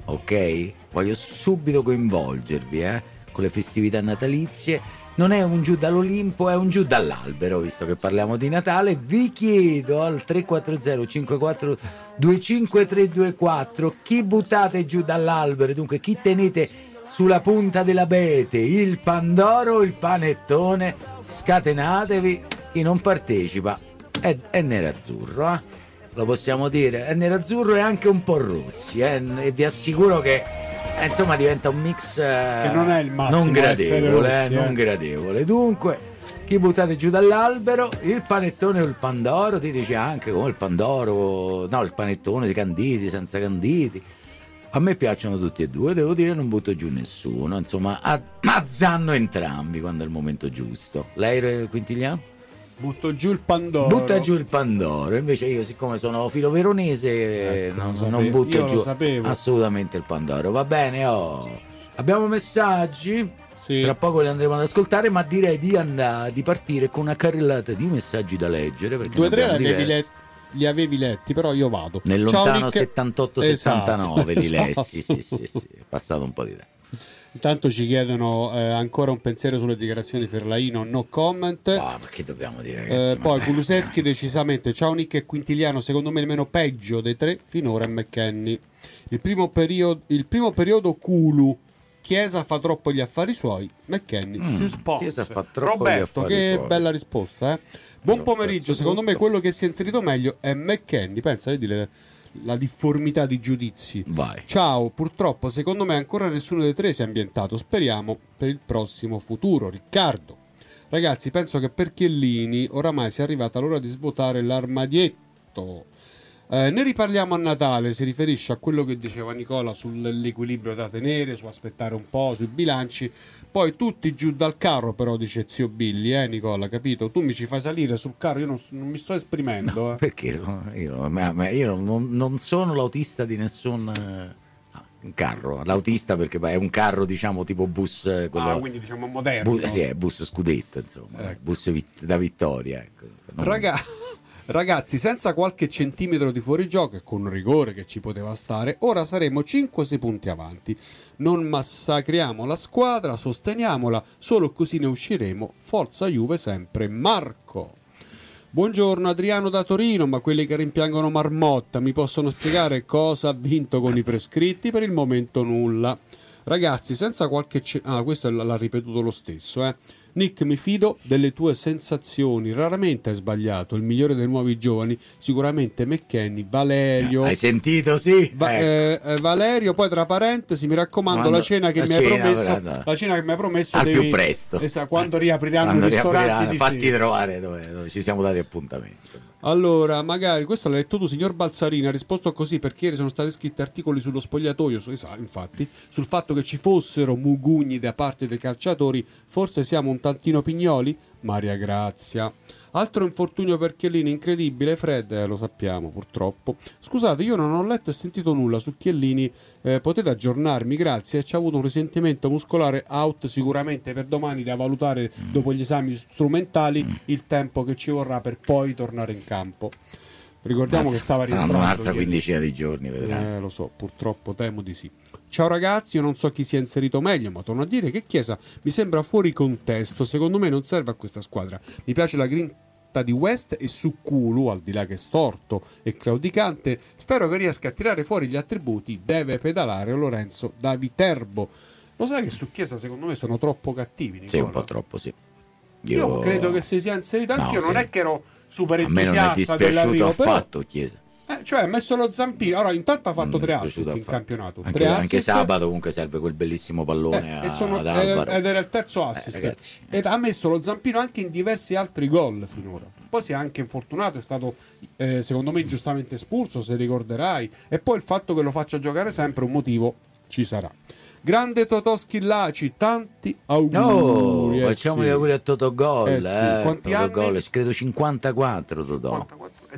ok? Voglio subito coinvolgervi eh, con le festività natalizie. Non è un giù dall'Olimpo, è un giù dall'albero, visto che parliamo di Natale. Vi chiedo al tre quattro zero cinque quattro due cinque tre due quattro chi buttate giù dall'albero, dunque chi tenete sulla punta dell'abete, il pandoro o il panettone. Scatenatevi. Chi non partecipa è, è nerazzurro, eh? Lo possiamo dire, è nerazzurro e anche un po' rossi, eh? E vi assicuro che Eh, insomma diventa un mix eh, che non è il massimo, non gradevole, rossi, eh, non eh. gradevole. Dunque, chi buttate giù dall'albero, il panettone o il pandoro? Ti dice anche come il pandoro, no, il panettone di canditi, senza canditi. A me piacciono tutti e due, devo dire, non butto giù nessuno. Insomma, ammazzano entrambi quando è il momento giusto. Lei, Quintiliano? Butto giù il pandoro. Butta giù il pandoro. Invece io, siccome sono filo veronese, ecco, non, sapevo, non butto giù sapevo. assolutamente il pandoro. Va bene, oh. Abbiamo messaggi. Sì. Tra poco li andremo ad ascoltare, ma direi di andare, di partire con una carrellata di messaggi da leggere. Due o tre li avevi, let- li avevi letti, però io vado. Nel Ciao, lontano Nick. settantotto settantanove Esatto, li esatto. lessi. Sì, sì, sì, è passato un po' di tempo. Intanto ci chiedono eh, ancora un pensiero sulle dichiarazioni di Ferlaino, no comment. Oh, ma che dobbiamo dire, ragazzi? Eh, poi Kuluseschi decisamente, ciao Nick e Quintiliano, secondo me il meno peggio dei tre finora è McKennie. Il primo periodo, il primo periodo Kulu, Chiesa fa troppo gli affari suoi, McKennie Mm, si sposta. Chiesa fa troppo gli Roberto, affari che suoi. bella risposta, eh? Buon L'ho pomeriggio, perso secondo me tutto. quello che si è inserito meglio è McKennie, pensa, vedi le- la difformità di giudizi. Vai. Ciao, purtroppo secondo me ancora nessuno dei tre si è ambientato, speriamo per il prossimo futuro. Riccardo, ragazzi, penso che per Chiellini oramai sia arrivata l'ora di svuotare l'armadietto. Eh, ne riparliamo a Natale, si riferisce a quello che diceva Nicola sull'equilibrio da tenere, su aspettare un po', sui bilanci. Poi tutti giù dal carro, però, dice zio Billy, eh Nicola, capito? Tu mi ci fai salire sul carro, io non, non mi sto esprimendo. No, eh. perché io, ma- ma io non, non sono l'autista di nessun eh, ah, un carro, l'autista perché è un carro, diciamo, tipo bus, eh, quello, Ah, quindi diciamo moderno. bu- sì, è bus scudetto, insomma, Ecco. bus vit- da vittoria, ecco. Non- Raga- Ragazzi, senza qualche centimetro di fuorigioco e con rigore che ci poteva stare, ora saremo cinque sei punti avanti. Non massacriamo la squadra, sosteniamola, solo così ne usciremo. Forza Juve sempre, Marco. Buongiorno Adriano da Torino, ma quelli che rimpiangono Marmotta mi possono spiegare cosa ha vinto con i prescritti? Per il momento nulla. Ragazzi, senza qualche... ce- ah, questo l'ha ripetuto lo stesso, eh. Nick, mi fido delle tue sensazioni, raramente hai sbagliato, il migliore dei nuovi giovani, sicuramente McKennie, Valerio... Hai sentito, sì? Va- Ecco. eh, eh, Valerio, poi tra parentesi, mi raccomando, Quando- la cena che la mi hai cena, promesso, guarda. la cena che mi hai promesso Al devi- più presto. Esatto, quando riapriranno Quando i ristoranti riapriranno, di fatti sera. trovare dove, dove ci siamo dati appuntamento. Allora, magari questo l'hai letto tu, signor Balzarini, ha risposto così perché ieri sono stati scritti articoli sullo spogliatoio, su, esatto, infatti, sul fatto che ci fossero mugugni da parte dei calciatori, forse siamo un tantino pignoli? Maria Grazia. Altro infortunio per Chiellini, incredibile, Fred, eh, lo sappiamo purtroppo. Scusate, io non ho letto e sentito nulla su Chiellini, eh, potete aggiornarmi, grazie. Ci ha avuto un risentimento muscolare, out sicuramente per domani, da valutare dopo gli esami strumentali il tempo che ci vorrà per poi tornare in campo. Ricordiamo che stava Saranno rientrando un'altra ieri. quindicina di giorni, vedrai. Eh, lo so, purtroppo temo di sì. Ciao ragazzi, io non so chi sia inserito meglio, ma torno a dire che Chiesa mi sembra fuori contesto. Secondo me non serve a questa squadra. Mi piace la grinta di West e su Kulu, al di là che è storto e claudicante, spero che riesca a tirare fuori gli attributi. Deve pedalare Lorenzo da Viterbo. Lo sai che su Chiesa secondo me sono troppo cattivi, Nicola? Sì, un po' troppo, sì. Io, credo che si sia inserito No, anch'io, non sì. è che ero super A me non è entusiasta dispiaciuto dell'arrivo, però affatto, Chiesa. eh, cioè ha messo lo zampino. Ora intanto ha fatto Non tre mi è assist piaciuto in affatto. campionato, Anche, tre anche assist. sabato comunque serve quel bellissimo pallone Eh, a- e sono- ad eh, Alvaro. ed era il terzo assist, Eh, ragazzi. ed ha messo lo zampino anche in diversi altri gol finora. Poi si è anche infortunato, è stato eh, secondo me giustamente espulso, se ricorderai, e poi il fatto che lo faccia giocare sempre un motivo ci sarà. Grande Totò Schillaci, tanti auguri. No, eh, facciamo sì. gli auguri a Totò Gol. Eh Eh, sì. Quanti Totò anni? Gol, credo cinquantaquattro Totò. È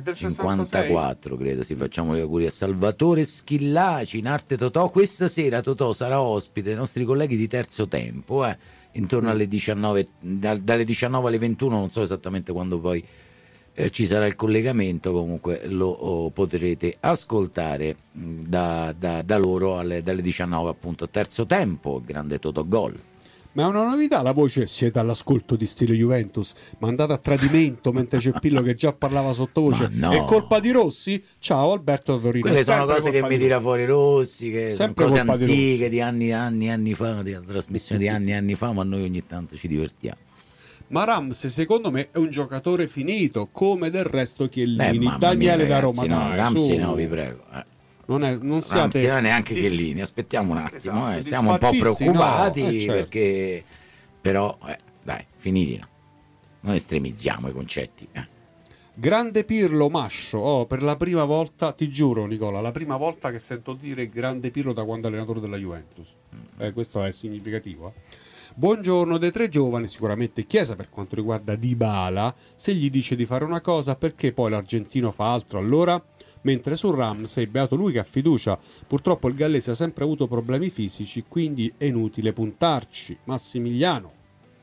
del cinquantaquattro credo. Sì, facciamo gli auguri a Salvatore Schillaci in arte Totò. Questa sera Totò sarà ospite dei nostri colleghi di Terzo Tempo, eh, intorno alle diciannove, da, dalle diciannove alle ventuno, non so esattamente quando poi eh, ci sarà il collegamento, comunque lo oh, potrete ascoltare da, da, da loro alle, dalle diciannove appunto. Terzo Tempo, grande Totò Gol. Ma è una novità la voce, siete all'ascolto di Stile Juventus, mandata a tradimento mentre c'è Pillo che già parlava sottovoce. No. È colpa di Rossi? Ciao Alberto da Torino. Quelle sono cose che mi tira fuori Rossi, che sempre sono cose di, antiche di anni anni anni fa, di trasmissione di anni anni fa, ma noi ogni tanto ci divertiamo. Ma Rams secondo me è un giocatore finito, come del resto Chiellini. Beh, Daniele mia, da Roma. no, dai, Ramsey su. no, vi prego. Eh. Non, è, non siate Ramsey, neanche dis... Chiellini, aspettiamo un attimo, esatto, eh. siamo un po' preoccupati, no, eh, certo. perché però eh, dai, finiti no. Non estremizziamo i concetti. Eh. Grande Pirlo Mascio, oh, per la prima volta, ti giuro Nicola, la prima volta che sento dire Grande Pirlo da quando è allenatore della Juventus. Eh, questo è significativo. Eh. Buongiorno, dei tre giovani sicuramente Chiesa per quanto riguarda Dybala, se gli dice di fare una cosa perché poi l'argentino fa altro allora? Mentre su Ramsey, beato lui che ha fiducia, purtroppo il gallese ha sempre avuto problemi fisici, quindi è inutile puntarci. Massimiliano.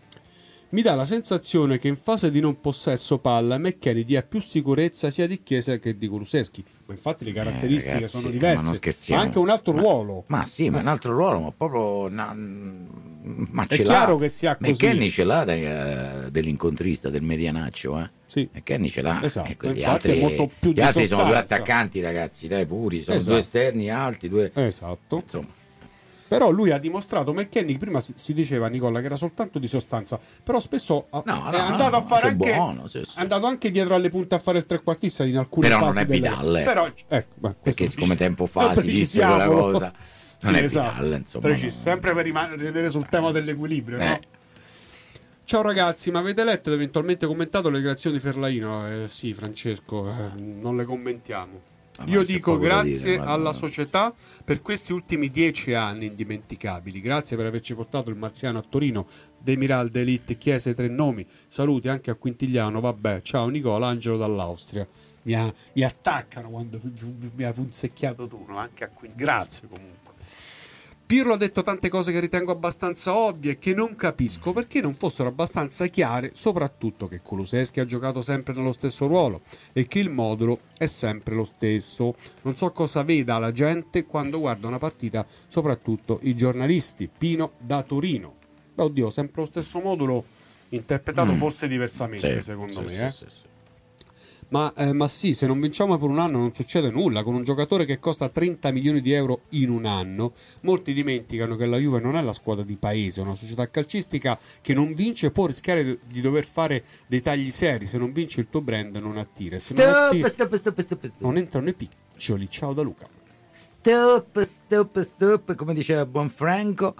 Mi dà la sensazione che in fase di non possesso palla McKennie dia più sicurezza sia di Chiesa che di Kulusevski, ma infatti le caratteristiche eh, ragazzi, sono diverse, ma, non scherziamo. ma anche un altro ma, ruolo. Ma sì, ma un altro ruolo, ma proprio na, ma è ce chiaro l'ha. Che sia così. McKennie ce l'ha uh, dell'incontrista, del medianaccio, eh. Sì. McKennie ce l'ha. Esatto. Ecco, gli Infatti altri, è molto più gli altri di sono due sostanza. attaccanti, ragazzi, dai puri, sono Esatto. due esterni alti, due. Esatto. Insomma. Però lui ha dimostrato, McKennie prima si, si diceva Nicola che era soltanto di sostanza, però spesso no, no, è andato no, a fare anche buono, sì, sì. è andato anche dietro alle punte a fare il trequartista in alcune però fasi non è delle... Vidal, però ecco, beh, perché siccome tempo fa si disse quella cosa non sì, è esatto. Vidal, insomma, preciso, no. sempre per rimanere sul tema dell'equilibrio, eh. no? Ciao ragazzi, ma avete letto ed eventualmente commentato le creazioni di Ferlaino? Eh, sì, Francesco, eh, non le commentiamo. Ah, Io dico grazie dire, alla società per questi ultimi dieci anni indimenticabili. Grazie per averci portato il Marziano a Torino, Demiral, D'Elite, Chiesa, tre nomi. Saluti anche a Quintigliano. Vabbè, ciao Nicola, Angelo dall'Austria. Mi, ha, mi attaccano quando mi ha punzecchiato tu, no? Anche a Quintigliano. Grazie comunque. Pirlo ha detto tante cose che ritengo abbastanza ovvie e che non capisco perché non fossero abbastanza chiare, soprattutto che Kulusevski ha giocato sempre nello stesso ruolo e che il modulo è sempre lo stesso. Non so cosa veda la gente quando guarda una partita, soprattutto i giornalisti. Pino da Torino. Beh, oddio, sempre lo stesso modulo, interpretato mm. forse diversamente, sì, secondo sì, me. Sì, eh. sì, sì. Ma, eh, ma sì, se non vinciamo per un anno non succede nulla. Con un giocatore che costa trenta milioni di euro in un anno, molti dimenticano che la Juve non è la squadra di paese, è una società calcistica che non vince, può rischiare di dover fare dei tagli seri. Se non vince il tuo brand non attira. Se non, attira, stop, stop, stop, stop. non entrano i piccioli. Ciao da Luca. Stop, stop, stop, come diceva Buonfranco.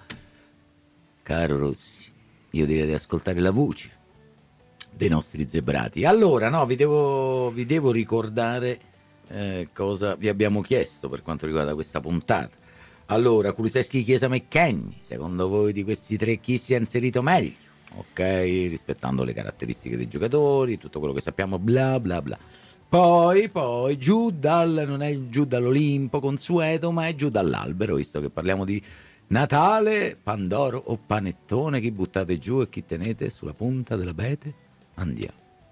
Caro Rossi, io direi di ascoltare la voce dei nostri zebrati. Allora, no, vi devo, vi devo ricordare eh, cosa vi abbiamo chiesto per quanto riguarda questa puntata. Allora, Kulusevski, Chiesa, McKennie, secondo voi di questi tre chi si è inserito meglio? Ok, rispettando le caratteristiche dei giocatori, tutto quello che sappiamo, bla bla bla. Poi, poi, giù dal, non è giù dall'Olimpo consueto, ma è giù dall'albero, visto che parliamo di Natale, Pandoro o Panettone, chi buttate giù e chi tenete sulla punta dell'abete? Andiamo.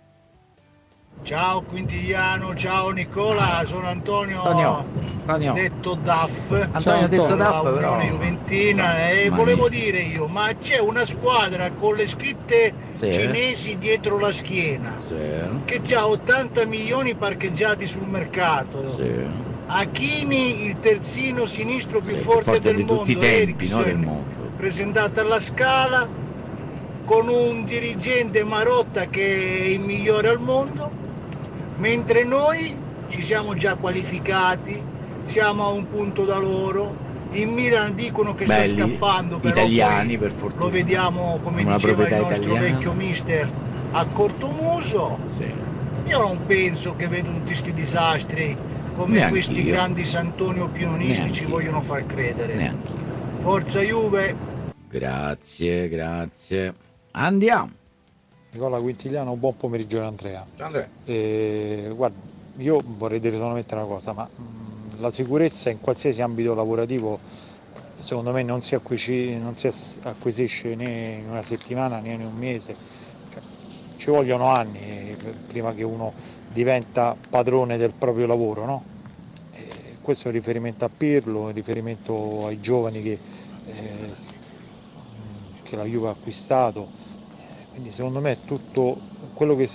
Ciao Quintigliano, ciao Nicola, sono Antonio, Antonio, Antonio. detto Daff. Antonio ciao, detto Daff, però. Juventina e ma volevo mia. dire io, ma c'è una squadra con le scritte sì. cinesi dietro la schiena sì. che ha ottanta milioni parcheggiati sul mercato. Sì. Hakimi, il terzino sinistro più sì, forte, forte del di mondo, tutti i tempi, Eriksen, no, del mondo. presentato alla Scala con un dirigente Marotta che è il migliore al mondo, mentre noi ci siamo già qualificati, siamo a un punto da loro. In Milan dicono che Belli, sta scappando, però italiani per fortuna. Lo vediamo, come una diceva il nostro italiana. vecchio mister, a cortomuso. Sì. Io non penso che vedo tutti questi disastri come Neanch'io. questi grandi Santonio Pionisti Neanch'io. ci vogliono far credere. Neanch'io. Forza Juve. Grazie, grazie. Andiamo. Nicola Quintigliano, buon pomeriggio Andrea. Andrea. Eh, guarda, io vorrei dire solamente una cosa, ma mh, la sicurezza in qualsiasi ambito lavorativo secondo me non si, acquisisce, non si acquisisce né in una settimana né in un mese, cioè, ci vogliono anni prima che uno diventa padrone del proprio lavoro, no? E questo è un riferimento a Pirlo, un riferimento ai giovani che, eh, che la Juve ha acquistato, quindi secondo me è tutto quello che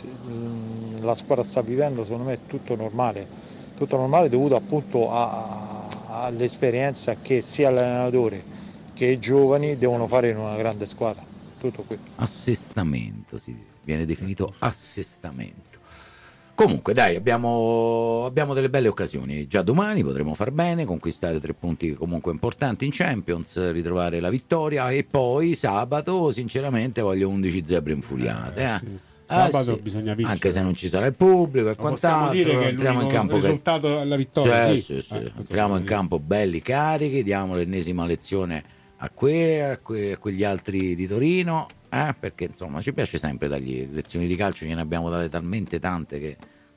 la squadra sta vivendo, secondo me è tutto normale, tutto normale dovuto appunto a, a, all'esperienza che sia l'allenatore che i giovani devono fare in una grande squadra. Tutto qui. Assestamento, si viene definito assestamento. Comunque dai, abbiamo, abbiamo delle belle occasioni, già domani potremo far bene, conquistare tre punti comunque importanti in Champions, ritrovare la vittoria e poi sabato sinceramente voglio undici zebre infuriate. Eh, sì. Sabato eh sì. bisogna vincere. Anche se non ci sarà il pubblico e Possiamo quant'altro, dire che entriamo in campo il risultato alla vittoria. cioè, sì. sì, sì. Eh, entriamo in campo belli carichi, diamo l'ennesima lezione a, que, a, que, a quegli altri di Torino, eh, perché insomma ci piace sempre dargli lezioni di calcio, gliene abbiamo date talmente tante che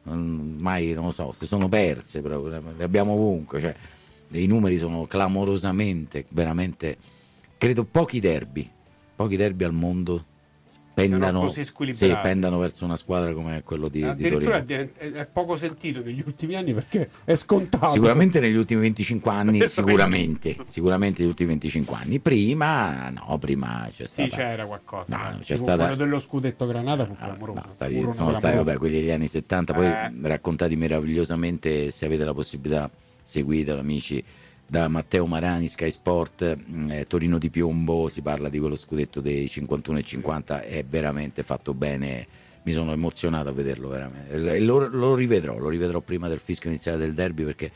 mai non lo so, si sono perse, però le abbiamo ovunque, cioè, i numeri sono clamorosamente, veramente, credo pochi derby, pochi derby al mondo pendano, così sì, squilibrati. pendano verso una squadra come quello di, di addirittura Torino. È, è poco sentito negli ultimi anni perché è scontato. Sicuramente negli ultimi venticinque anni, sicuramente, sicuramente negli ultimi venticinque anni. Prima, no, prima c'è stata. Sì, c'era qualcosa. No, no, c'è stata. Quello dello scudetto Granata fu clamoroso. No, stati, sono stati, vabbè, quelli degli anni settanta, poi eh. raccontati meravigliosamente. Se avete la possibilità, seguitelo, amici. Da Matteo Marani, Sky Sport, eh, Torino di Piombo, si parla di quello scudetto dei cinquantuno e cinquanta, è veramente fatto bene, mi sono emozionato a vederlo veramente, e lo, lo rivedrò, lo rivedrò prima del fischio iniziale del derby perché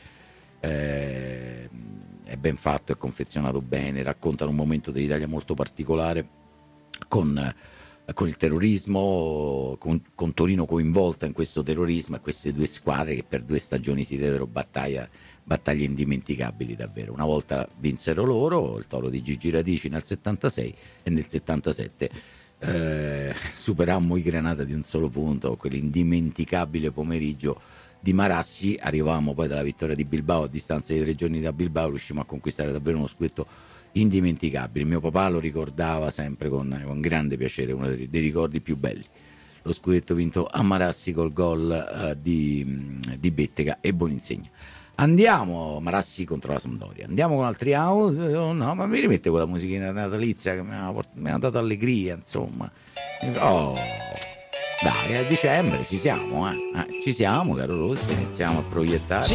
eh, è ben fatto, è confezionato bene, raccontano un momento dell'Italia molto particolare con, con il terrorismo, con, con Torino coinvolta in questo terrorismo e queste due squadre che per due stagioni si diedero battaglia battaglie indimenticabili davvero. Una volta vinsero loro, il Toro di Gigi Radici nel settantasei e nel settantasette eh, superammo i Granata di un solo punto, quell'indimenticabile pomeriggio di Marassi, arrivavamo poi dalla vittoria di Bilbao, a distanza di tre giorni da Bilbao riuscimmo a conquistare davvero uno scudetto indimenticabile. Mio papà lo ricordava sempre con, con grande piacere, uno dei, dei ricordi più belli, lo scudetto vinto a Marassi col gol uh, di, di Bettega e Boninsegna. Andiamo, Marassi contro la Sampdoria, andiamo con altri audio. Oh, no, ma mi rimette quella musichina natalizia che mi ha, mi ha dato allegria, insomma. Oh, dai, a dicembre ci siamo, eh. Eh, ci siamo, caro Rossi, iniziamo a proiettare.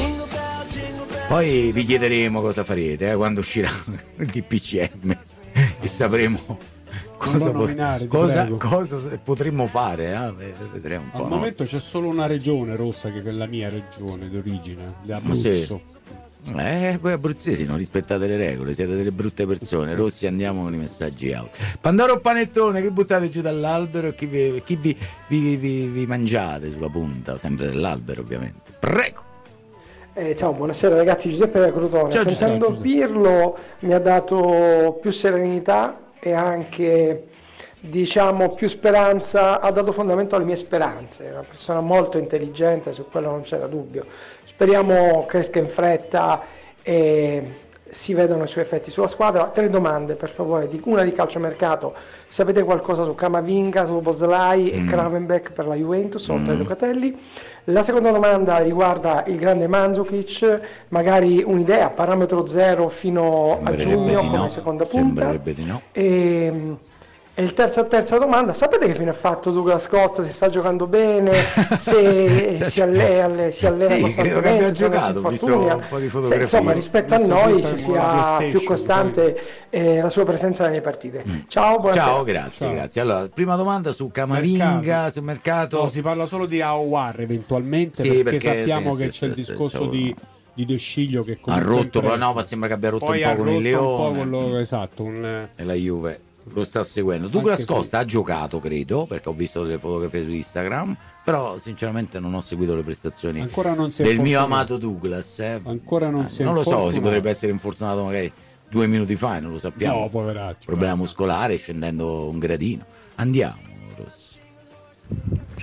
Poi vi chiederemo cosa farete eh, quando uscirà il D P C M e sapremo cosa, nominare, cosa, cosa potremmo fare, eh? Vedremo un po'. Al no? momento c'è solo una regione rossa che è la mia regione d'origine, l'Abruzzo. Sì. Eh, voi abruzzesi non rispettate le regole, siete delle brutte persone. Rossi, andiamo con i messaggi auto. Pandoro o panettone, che buttate giù dall'albero e chi, vi, chi vi, vi, vi, vi mangiate sulla punta, sempre dell'albero ovviamente. Prego. Eh, ciao, buonasera ragazzi, Giuseppe da Crotone. Ciao, Sentendo Giuseppe. Pirlo mi ha dato più serenità e anche, diciamo, più speranza, ha dato fondamento alle mie speranze. È una persona molto intelligente, su quello non c'era dubbio. Speriamo cresca in fretta e si vedano i suoi effetti sulla squadra. Tre domande per favore, una di calciomercato. Sapete qualcosa su Camavinga, su Boslai e Mm. Kravenbeck per la Juventus, oltre ai Mm. Locatelli? La seconda domanda riguarda il grande Mandzukic, magari un'idea, parametro zero fino a Sembrerebbe giugno di come no. seconda punta. Sembrerebbe di no. E, e il terza, terza domanda, sapete che fine ha fatto Douglas Costa? Si sta giocando bene? Se si allena, si allena Sì, credo che abbia costantemente, se non si giocato, ho visto infortuna? un po' di Se, fotografie. insomma, rispetto a Visto- noi visto si il sia PlayStation, più costante eh, la sua presenza nelle partite. Ciao, buonasera. Ciao, grazie, grazie. Allora, prima domanda su Camavinga, Mercato. sul mercato. No, si parla solo di Aouar eventualmente, Sì, perché, perché sappiamo sì, che sì, c'è il sì, sì, discorso c'è di, di De Sciglio che ha comunque rotto, però interessa. no, ma sembra che abbia rotto Poi un po' ha con il rotto un po' Leone. con lo- esatto, un, E la Juve lo sta seguendo. Douglas Anche se- Costa ha giocato, credo, perché ho visto delle fotografie su Instagram, però sinceramente non ho seguito le prestazioni Ancora non si è del mio infortunato. amato Douglas. eh. Ancora non si è Non lo so, si infortunato. potrebbe essere infortunato magari due minuti fa, e non lo sappiamo. No, poveraccio. Problema muscolare, scendendo un gradino. Andiamo, Rossi.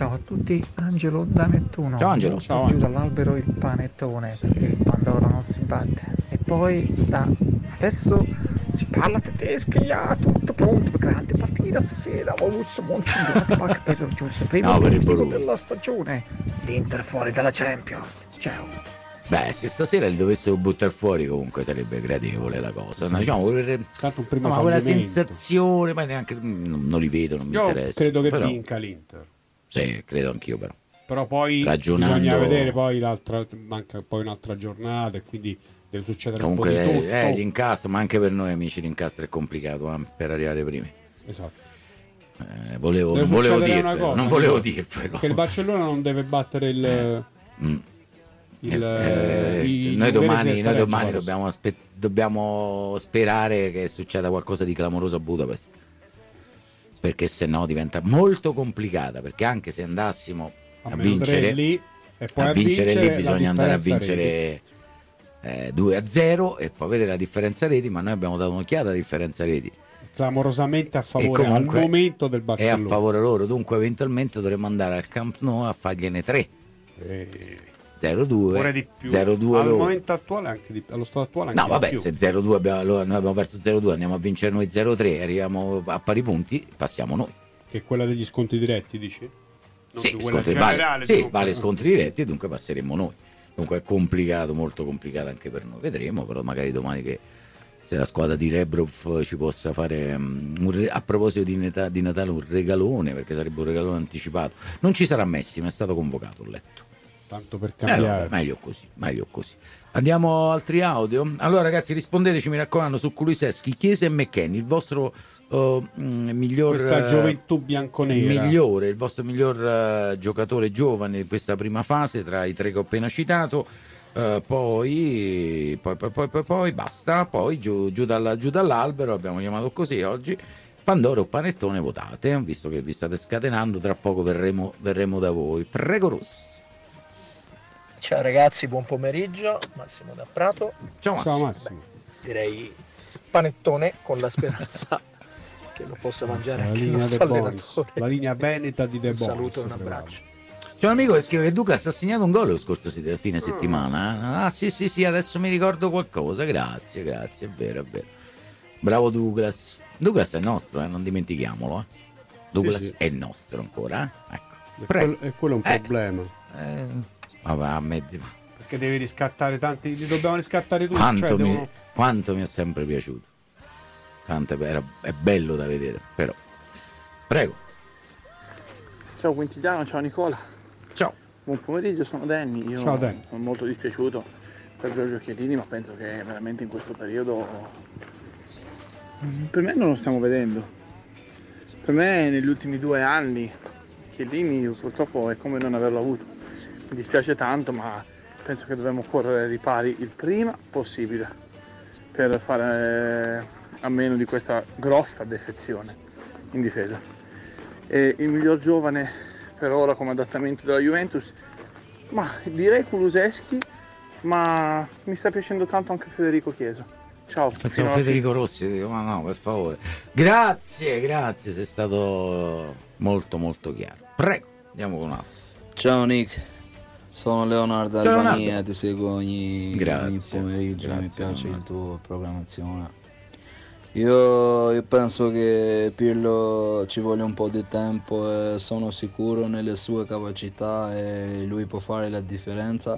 Ciao a tutti, Angelo da Nettuno. Ciao Angelo. Butto Ciao giù Angelo. dall'albero il panettone perché il Pandoro non si batte. E poi da adesso si parla tedesco, ya, tutto pronto, grande partita stasera, Borussia Mönchengladbach per raggiungere il primo No, per il obiettivo Borussia. della stagione. L'Inter fuori dalla Champions. Ciao. Beh, se stasera li dovessero buttare fuori comunque sarebbe gradevole la cosa. Sì. No, diciamo, quel- Tanto un primo no, ma quella fallimento. sensazione, ma neanche non, non li vedo, non mi Io interessa. credo che Però- vinca l'Inter. Sì, credo anch'io però. Però poi Ragionando- bisogna vedere poi l'altra, manca poi un'altra giornata e quindi deve succedere Comunque un po' di tutto. eh, l'incastro, ma anche per noi amici l'incastro è complicato eh, per arrivare primi. Esatto. Eh, volevo, Deve non volevo succedere una dirvelo, cosa, non volevo no? dirvelo. Che il Barcellona non deve battere il, Mm. il, Eh, i- noi i domani, numeri noi del domani Ferencvaros. dobbiamo, aspe- dobbiamo sperare che succeda qualcosa di clamoroso a Budapest, perché se no diventa molto complicata, perché anche se andassimo a, A meno tre vincere lì, e poi a a vincere vincere lì la bisogna andare a differenza vincere eh, due a zero e poi vedere la differenza reti, ma noi abbiamo dato un'occhiata a differenza reti clamorosamente a e favore al comunque momento del è a Barcellona. favore loro, dunque eventualmente dovremmo andare al Camp Nou a fargliene tre. zero due Pure di più. zero due Al loro. momento attuale anche di, allo stato attuale anche No, di vabbè, più. se zero due abbiamo, allora noi abbiamo perso zero due, andiamo a vincere noi zero tre e arriviamo a pari punti, passiamo noi. Che è quella degli scontri diretti, dici? Non Sì, più quella scontri- generale, vale, sì, dico, vale scontri diretti e dunque passeremo noi. Dunque è complicato, molto complicato anche per noi. Vedremo, però magari domani che se la squadra di Rebrov ci possa fare um, un re- a proposito di, Neta- di Natale un regalone, perché sarebbe un regalone anticipato. Non ci sarà Messi, ma è stato convocato, ho letto. Tanto per Eh, cambiare. vabbè, meglio così, meglio così. Andiamo a altri audio. Allora, ragazzi, rispondeteci, mi raccomando, su Kulusevski, Chiesa e McKennie, il vostro uh, mm, miglior Questa eh, gioventù bianconera. migliore, il vostro miglior eh, giocatore giovane in questa prima fase tra i tre che ho appena citato. Eh, poi, poi, poi, poi, poi, poi basta. Poi giù, giù, dalla- giù dall'albero, abbiamo chiamato così oggi. Pandoro o Panettone, votate, visto che vi state scatenando. Tra poco verremo, verremo da voi. Prego, Rossi. Ciao ragazzi, buon pomeriggio, Massimo da Prato. Ciao Massimo. Ciao Massimo. Beh, direi panettone con la speranza che lo possa mangiare la anche il linea nostro De Bonis, allenatore. la linea veneta di De Un Bonis. saluto e un abbraccio. C'è un amico che scrive che Douglas ha segnato un gol lo scorso se- fine settimana. eh? Ah sì sì sì, adesso mi ricordo qualcosa. Grazie, grazie, è vero, è vero. Bravo Douglas. Douglas è nostro, eh? Non dimentichiamolo. Eh? Douglas sì. è nostro ancora. Eh? Ecco. E Prego. quello, e quello è un Eh. problema. Eh, vabbè, a me Perché devi riscattare tanti, li dobbiamo riscattare tutti. quanto, Cioè, mi, devono- quanto mi è sempre piaciuto. Tanto è, era- è bello da vedere, però. Prego. Ciao Quintiliano, ciao Nicola. Ciao. Buon pomeriggio, sono Danny. Io Ciao, Danny. sono molto dispiaciuto per Giorgio Chiellini, ma penso che veramente in questo periodo per me non lo stiamo vedendo. Per me negli ultimi due anni Chiellini purtroppo è come non averlo avuto. Mi dispiace tanto, ma penso che dobbiamo correre ai ripari il prima possibile per fare a meno di questa grossa defezione in difesa. E il miglior giovane per ora come adattamento della Juventus, ma direi Kulusevski, ma mi sta piacendo tanto anche Federico Chiesa. Ciao. Pensavo fino alla Federico Rossi, dico, ma no, per favore. Grazie, grazie, sei stato molto molto chiaro. Prego, andiamo con un altro. Ciao Nick, sono Leonardo Ciao, Albania, Leonardo. ti seguo ogni, Grazie, ogni pomeriggio, mi grazie, piace Leonardo. la tua programmazione. Io, io penso che Pirlo ci voglia un po' di tempo e sono sicuro nelle sue capacità e lui può fare la differenza.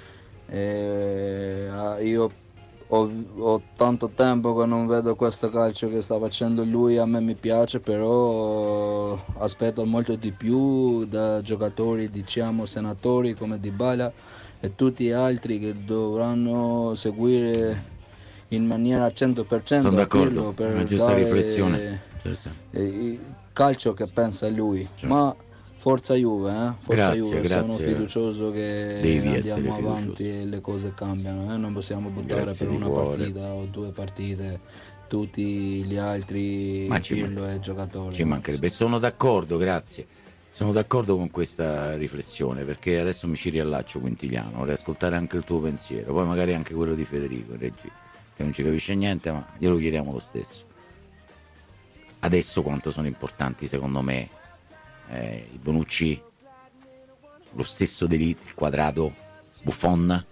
E, ah, io ho, ho tanto tempo che non vedo questo calcio che sta facendo lui, a me mi piace, però aspetto molto di più da giocatori, diciamo senatori come Dybala e tutti gli altri che dovranno seguire in maniera al cento per cento Sono d'accordo, Pirlo per una giusta dare riflessione. Giusto. eh, il calcio che pensa lui. Ma forza Juve, eh? Forza Grazie, Juve, grazie. sono fiducioso che Devi essere andiamo fiducioso. avanti e le cose cambiano, eh? Non possiamo buttare Grazie per di una cuore. partita o due partite tutti gli altri Ma ci Pirlo e giocatori. Ci mancherebbe, sono d'accordo, grazie. Sono d'accordo con questa riflessione perché adesso mi ci riallaccio Quintiliano, vorrei ascoltare anche il tuo pensiero, poi magari anche quello di Federico in regia, che non ci capisce niente ma glielo chiediamo lo stesso. Adesso quanto sono importanti secondo me eh, i Bonucci, lo stesso D'Elite, il quadrato, Buffon,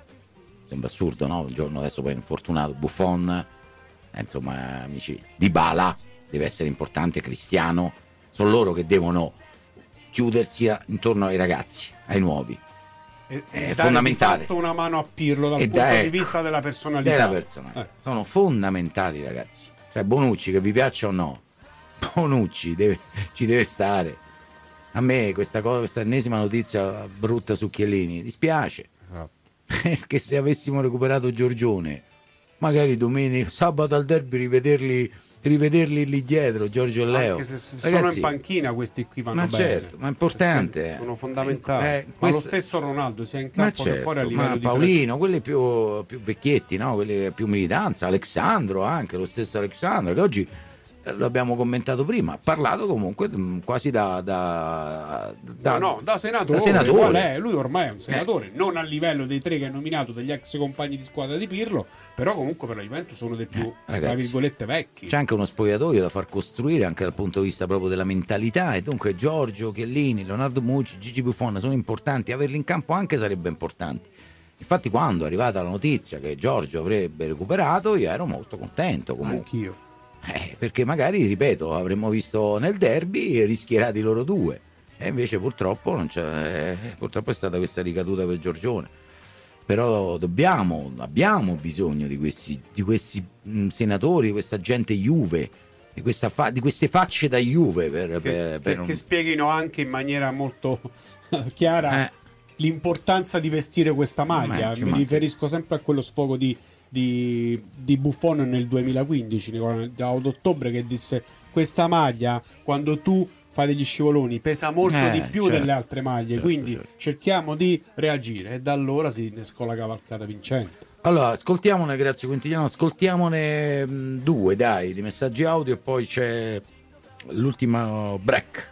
sembra assurdo, no? Un giorno adesso poi è infortunato Buffon, eh, insomma amici, Dybala deve essere importante, Cristiano, sono loro che devono chiudersi a, intorno ai ragazzi, ai nuovi. E, è e fondamentale. Dare di fatto una mano a Pirlo dal E punto da, di ecco, vista della personalità. della personalità. Eh. Sono fondamentali, ragazzi. Cioè Bonucci, che vi piaccia o no, Bonucci deve, ci deve stare. A me questa cosa, questa ennesima notizia brutta su Chiellini dispiace, esatto. Perché se avessimo recuperato Giorgione, magari domenica, sabato al derby rivederli rivederli lì dietro, Giorgio e Leo. Anche se, se Ragazzi, sono in panchina questi qui vanno ma bene. certo, ma è importante. Sono fondamentali. Eh, ma questo... lo stesso Ronaldo sia in ma campo certo, che fuori a livello ma di Paolino, quelli più, più vecchietti, no? Quelli più militanza, Alexandro anche, lo stesso Alexandro, che oggi lo abbiamo commentato prima, ha parlato comunque quasi da da, da, no, no, da senatore, da senatore. È, lui ormai è un senatore, eh. non a livello dei tre che hai nominato degli ex compagni di squadra di Pirlo, però comunque per la Juventus sono dei più eh, ragazzi, tra virgolette vecchi. C'è anche uno spogliatoio da far costruire anche dal punto di vista proprio della mentalità, e dunque Giorgio Chiellini, Leonardo Mucci, Gigi Buffon sono importanti, averli in campo anche sarebbe importante. Infatti quando è arrivata la notizia che Giorgio avrebbe recuperato io ero molto contento comunque. Anch'io. Eh, perché magari, ripeto, avremmo visto nel derby rischierati loro due, e invece purtroppo non c'è, eh, purtroppo è stata questa ricaduta per Giorgione. Però dobbiamo, abbiamo bisogno di questi, di questi mh, senatori, di questa gente Juve, di, questa fa, di queste facce da Juve per, che, per, per che, un... che spieghino anche in maniera molto chiara eh. l'importanza di vestire questa maglia. Mi manca. riferisco sempre a quello sfogo di Di, di Buffon nel duemilaquindici, ad ottobre, che disse: questa maglia quando tu fai degli scivoloni pesa molto eh, di più certo, delle altre maglie, certo, quindi certo. cerchiamo di reagire, e da allora si innescò la cavalcata vincente. Allora ascoltiamone, grazie Quintiliano, ascoltiamone mh, due dai di messaggi audio e poi c'è l'ultimo break.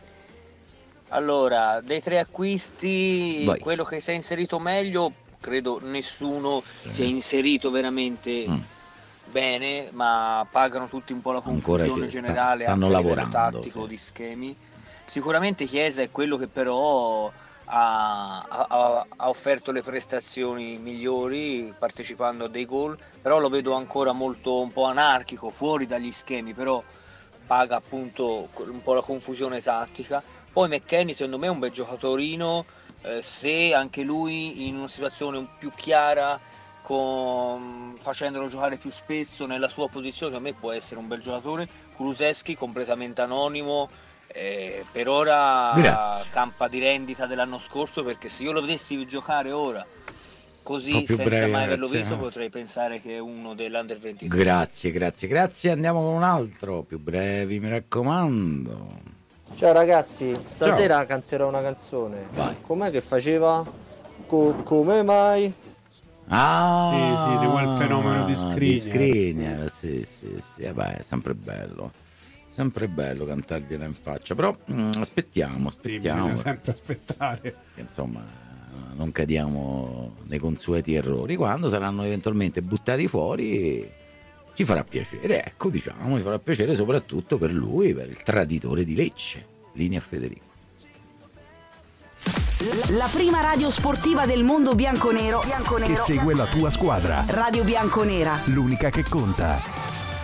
Allora, dei tre acquisti, Vai. quello che si è inserito meglio, credo nessuno sì. si è inserito veramente mm. bene, ma pagano tutti un po' la confusione generale, stanno anche a lavorando, livello tattico, sì. di schemi. Sicuramente Chiesa è quello che però ha, ha, ha offerto le prestazioni migliori partecipando a dei gol, però lo vedo ancora molto un po' anarchico, fuori dagli schemi, però paga appunto un po' la confusione tattica. Poi McKennie secondo me è un bel giocatorino, eh, se anche lui in una situazione più chiara, con, facendolo giocare più spesso nella sua posizione, a me può essere un bel giocatore. Kulusevski completamente anonimo, eh, per ora Grazie. campa di rendita dell'anno scorso, perché se io lo vedessi giocare ora così senza breve, mai averlo grazie. visto, potrei pensare che è uno dell'Under ventitré. Grazie, grazie, grazie. Andiamo con un altro, più brevi, mi raccomando. Ciao ragazzi, stasera Ciao. canterò una canzone. Vai. Com'è che faceva? Co- come mai? Ah, sì, sì, di quel fenomeno di Skriniar. Di Skriniar, sì, sì, sì, eh beh, è sempre bello. Sempre bello cantargliela in faccia, però mh, aspettiamo, aspettiamo. Sì, bisogna sempre aspettare. Insomma, non cadiamo nei consueti errori. Quando saranno eventualmente buttati fuori, ci farà piacere, ecco, diciamo, ci farà piacere soprattutto per lui, per il traditore di Lecce, Linea Federico. La prima radio sportiva del mondo bianconero, bianconero che segue la tua squadra. Radio Bianconera, l'unica che conta.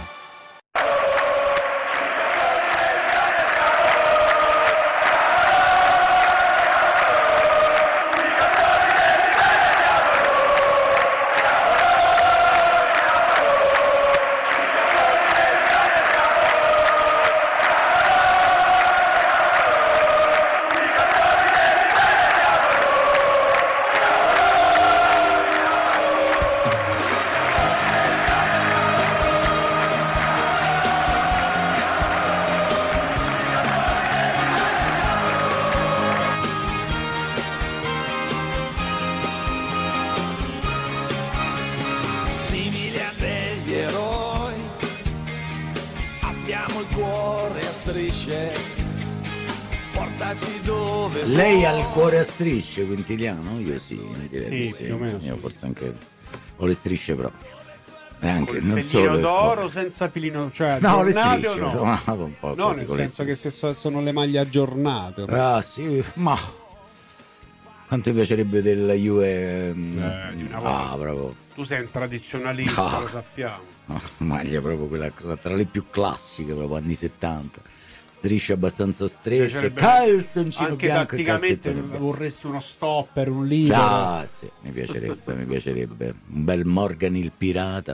Lei ha il cuore a strisce, Quintiliano? Io sì, direi sì, sì. Più o meno Io sì. forse anche ho le strisce proprio. E anche Col non filino solo d'oro, senza filino, cioè no, le aggiornate strisce, o sono no? un po' No, così, nel con le senso che se so- sono le maglie aggiornate. Ah, sì, ma Quanto mi piacerebbe della Juve. Eh, di una ah, volta. bravo. Tu sei un tradizionalista, Ah. lo sappiamo. No, maglia proprio quella tra le più classiche, proprio anni settanta. Strisce abbastanza strette, Piacerebbe- calzoncino anche bianco e tatticamente calzettone bianco. vorresti uno stopper, un libero. Ah, sì, mi piacerebbe, mi piacerebbe. Un bel Morgan il pirata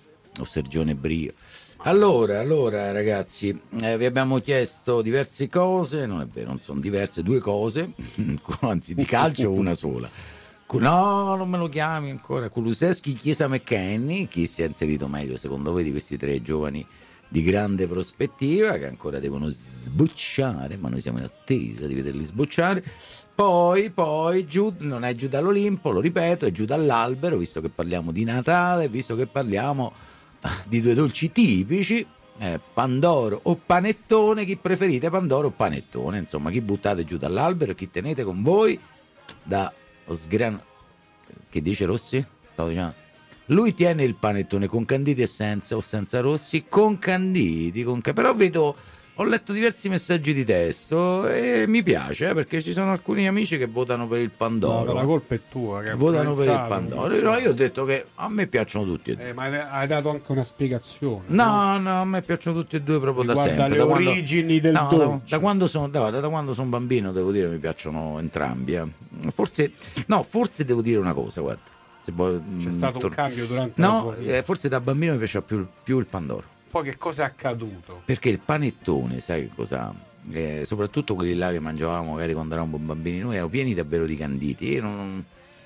o Sergione Brio. Allora, allora ragazzi, eh, vi abbiamo chiesto diverse cose, non è vero, non sono diverse, due cose, anzi di calcio una sola. Cu- No, non me lo chiami ancora. Kulusevski, Chiesa, McKennie, chi si è inserito meglio secondo voi di questi tre giovani di grande prospettiva che ancora devono sbocciare, ma noi siamo in attesa di vederli sbocciare. Poi, poi, giù, non è giù dall'Olimpo, lo ripeto, è giù dall'albero, visto che parliamo di Natale, visto che parliamo di due dolci tipici, eh, Pandoro o panettone, chi preferite, Pandoro o panettone, insomma, chi buttate giù dall'albero e chi tenete con voi da sgran... Che dice Rossi? Stavo dicendo... Lui tiene il panettone con canditi e senza, o senza Rossi, con canditi, con... ca- però vedo, ho letto diversi messaggi di testo e mi piace, eh, perché ci sono alcuni amici che votano per il Pandoro. No, la colpa è tua, che hai Votano per il influenzato, Pandoro. No, io ho detto che a me piacciono tutti e due. Eh, ma hai dato anche una spiegazione. No, no, a me piacciono tutti e due proprio da Riguarda sempre. le Da quando- origini del no, da, dolce. da quando sono da, da quando sono bambino, devo dire, mi piacciono entrambi. eh. Forse, no, forse devo dire una cosa, guarda. Se vuoi, C'è mm, stato tor- un cambio durante la No, sua vita. eh, forse da bambino mi piaceva più, più il Pandoro. Poi che cosa è accaduto? Perché il panettone, sai che cosa? Eh, soprattutto quelli là che mangiavamo magari quando eravamo bambini, noi erano pieni davvero di canditi. Io non,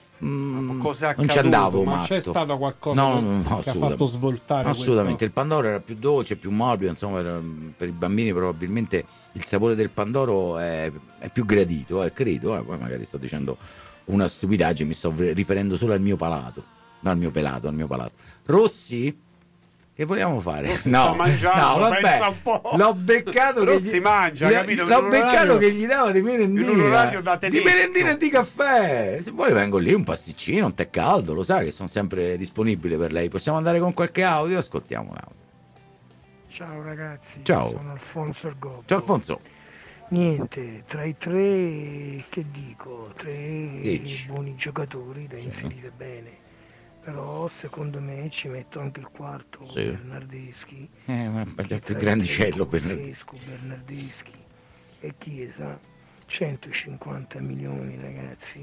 mm, Cosa è non ci accaduto? andavo Ma matto. c'è stato qualcosa No, che- no, no, che ha assolutamente. fatto svoltare Assolutamente, questo? il Pandoro era più dolce, più morbido, insomma era- per i bambini probabilmente il sapore del Pandoro è, è più gradito, eh, credo, eh, poi magari sto dicendo una stupidaggine, mi sto riferendo solo al mio palato, no al mio pelato, al mio palato. Rossi? Che vogliamo fare? Rossi sta mangiando, no, vabbè, pensa un po'. l'ho beccato che Rossi gli- mangia, gli- capito? In L'ho un beccato orario- che gli dava di merendina. in un orario da di tedesco. merendina e di caffè. Se vuole vengo lì, un pasticcino, un tè caldo, lo sa che sono sempre disponibile per lei. Possiamo andare con qualche audio? Ascoltiamo un audio. Ciao ragazzi, Ciao. sono Alfonso il Gobbo. Ciao Alfonso. Niente, tra i tre, che dico, tre Dici. buoni giocatori da inserire bene. Però secondo me ci metto anche il quarto, Sì. Bernardeschi. Eh, ma è già Che più tra i grandicello tre, per Lucescu, Bernardeschi e Chiesa, centocinquanta milioni ragazzi.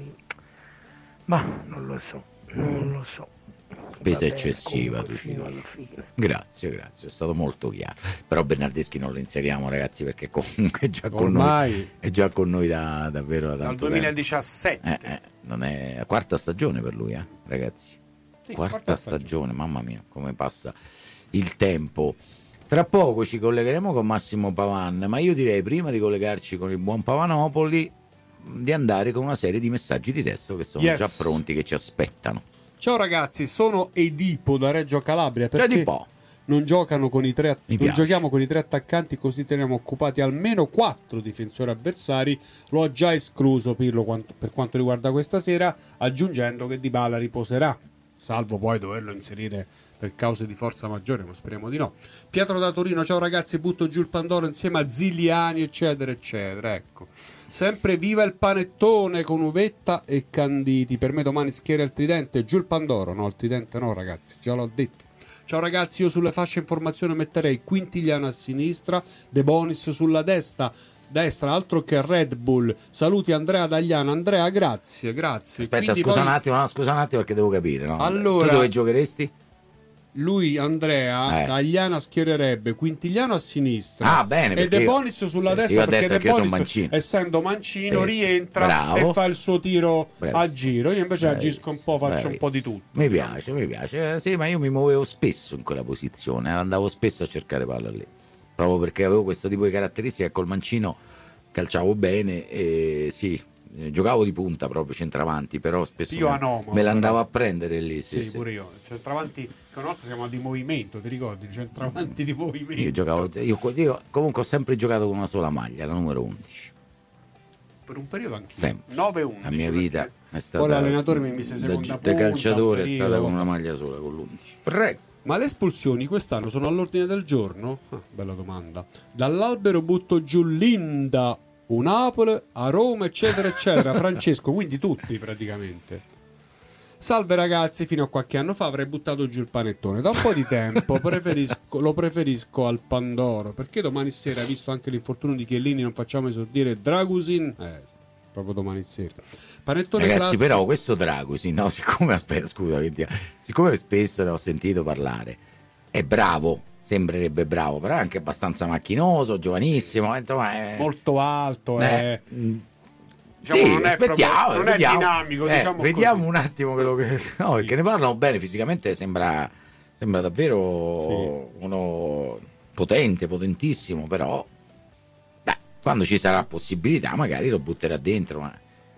Ma non lo so, non lo so. Spesa Va bene, eccessiva, comunque, tu ci fino dici. alla fine. Grazie, grazie, è stato molto chiaro. Però Bernardeschi non lo inseriamo, ragazzi, perché comunque è già con Ormai- noi. È già con noi da davvero da Dal tanto duemiladiciassette. tempo. Eh, eh, non è la quarta stagione per lui, eh, ragazzi. Sì, quarta, quarta stagione, mamma mia, come passa il tempo. Tra poco ci collegheremo con Massimo Pavan, ma io direi prima di collegarci con il buon Pavanopoli di andare con una serie di messaggi di testo che sono Yes. già pronti, che ci aspettano. Ciao ragazzi, sono Edipo da Reggio Calabria. Ciao Perché Edipo. non giocano con i tre Mi non piace. giochiamo con i tre attaccanti, così teniamo occupati almeno quattro difensori avversari. Lo ha già escluso Pirlo quanto- per quanto riguarda questa sera, aggiungendo che Dybala riposerà, salvo poi doverlo inserire per cause di forza maggiore, ma speriamo di no. Pietro da Torino, ciao ragazzi, butto giù il Pandoro insieme a Ziliani eccetera eccetera. Ecco, sempre viva il panettone con uvetta e canditi. Per me domani schiera il tridente, giù il Pandoro. No, il tridente no ragazzi, già l'ho detto. Ciao ragazzi, io sulle fasce informazione metterei Quintigliano a sinistra, De Bonis sulla destra, destra altro che Red Bull. Saluti Andrea Dagliano. Andrea, grazie, grazie. Aspetta, Quindi scusa poi un attimo, no, scusa un attimo perché devo capire. No? Allora- Tu dove giocheresti? lui Andrea Eh. Dagliano schiererebbe Quintigliano a sinistra. Ah, bene, e perché De io- Bonis sulla Sì, destra, io a perché destra De che io sono Bonis, mancino. essendo mancino, Sì. rientra Bravo. e fa il suo tiro Bravissimo. a giro. Io invece Bravissimo. agisco un po', faccio un Bravissimo. po' di tutto. Mi piace, mi piace. Eh, sì, ma io mi muovevo spesso in quella posizione, eh, andavo spesso a cercare palla lì. Proprio perché avevo questo tipo di caratteristiche, col mancino calciavo bene e sì, eh, giocavo di punta proprio centravanti, però spesso Io me, anomalo, me l'andavo però. a prendere lì, sì, Sì, sì. pure io. Centravanti, che una volta siamo di movimento, ti ricordi? Centravanti di movimento. Io giocavo, io, io comunque ho sempre giocato con una sola maglia, la numero undici. Per un periodo anche Sempre. nove undici. La mia vita è stata Poi l'allenatore mi mise da, seconda da punta, calciatore un è stata periodo. con una maglia sola, con l'undici. Prego. Ma le espulsioni quest'anno sono all'ordine del giorno? Ah, bella domanda. Dall'albero butto giù Linda un Napoli, a Roma, eccetera, eccetera. Francesco, quindi tutti praticamente. Salve ragazzi, fino a qualche anno fa avrei buttato giù il panettone. Da un po' di tempo preferisco, lo preferisco al Pandoro, perché domani sera, visto anche l'infortunio di Chiellini, non facciamo esordire Dragusin? Eh, proprio domani sera. Panettone Ragazzi, classico. però questo Dragusin, no, siccome, aspetta, scusa, siccome spesso ne ho sentito parlare, è bravo, sembrerebbe bravo, però è anche abbastanza macchinoso, giovanissimo, insomma è... molto alto, eh, è... Diciamo, sì, non è, aspettiamo, proprio, non è vediamo, dinamico, eh, diciamo vediamo così. un attimo quello che no, Sì. perché ne parlano bene fisicamente, sembra sembra davvero Sì. uno potente, potentissimo, però dai, quando ci sarà possibilità magari lo butterà dentro, ma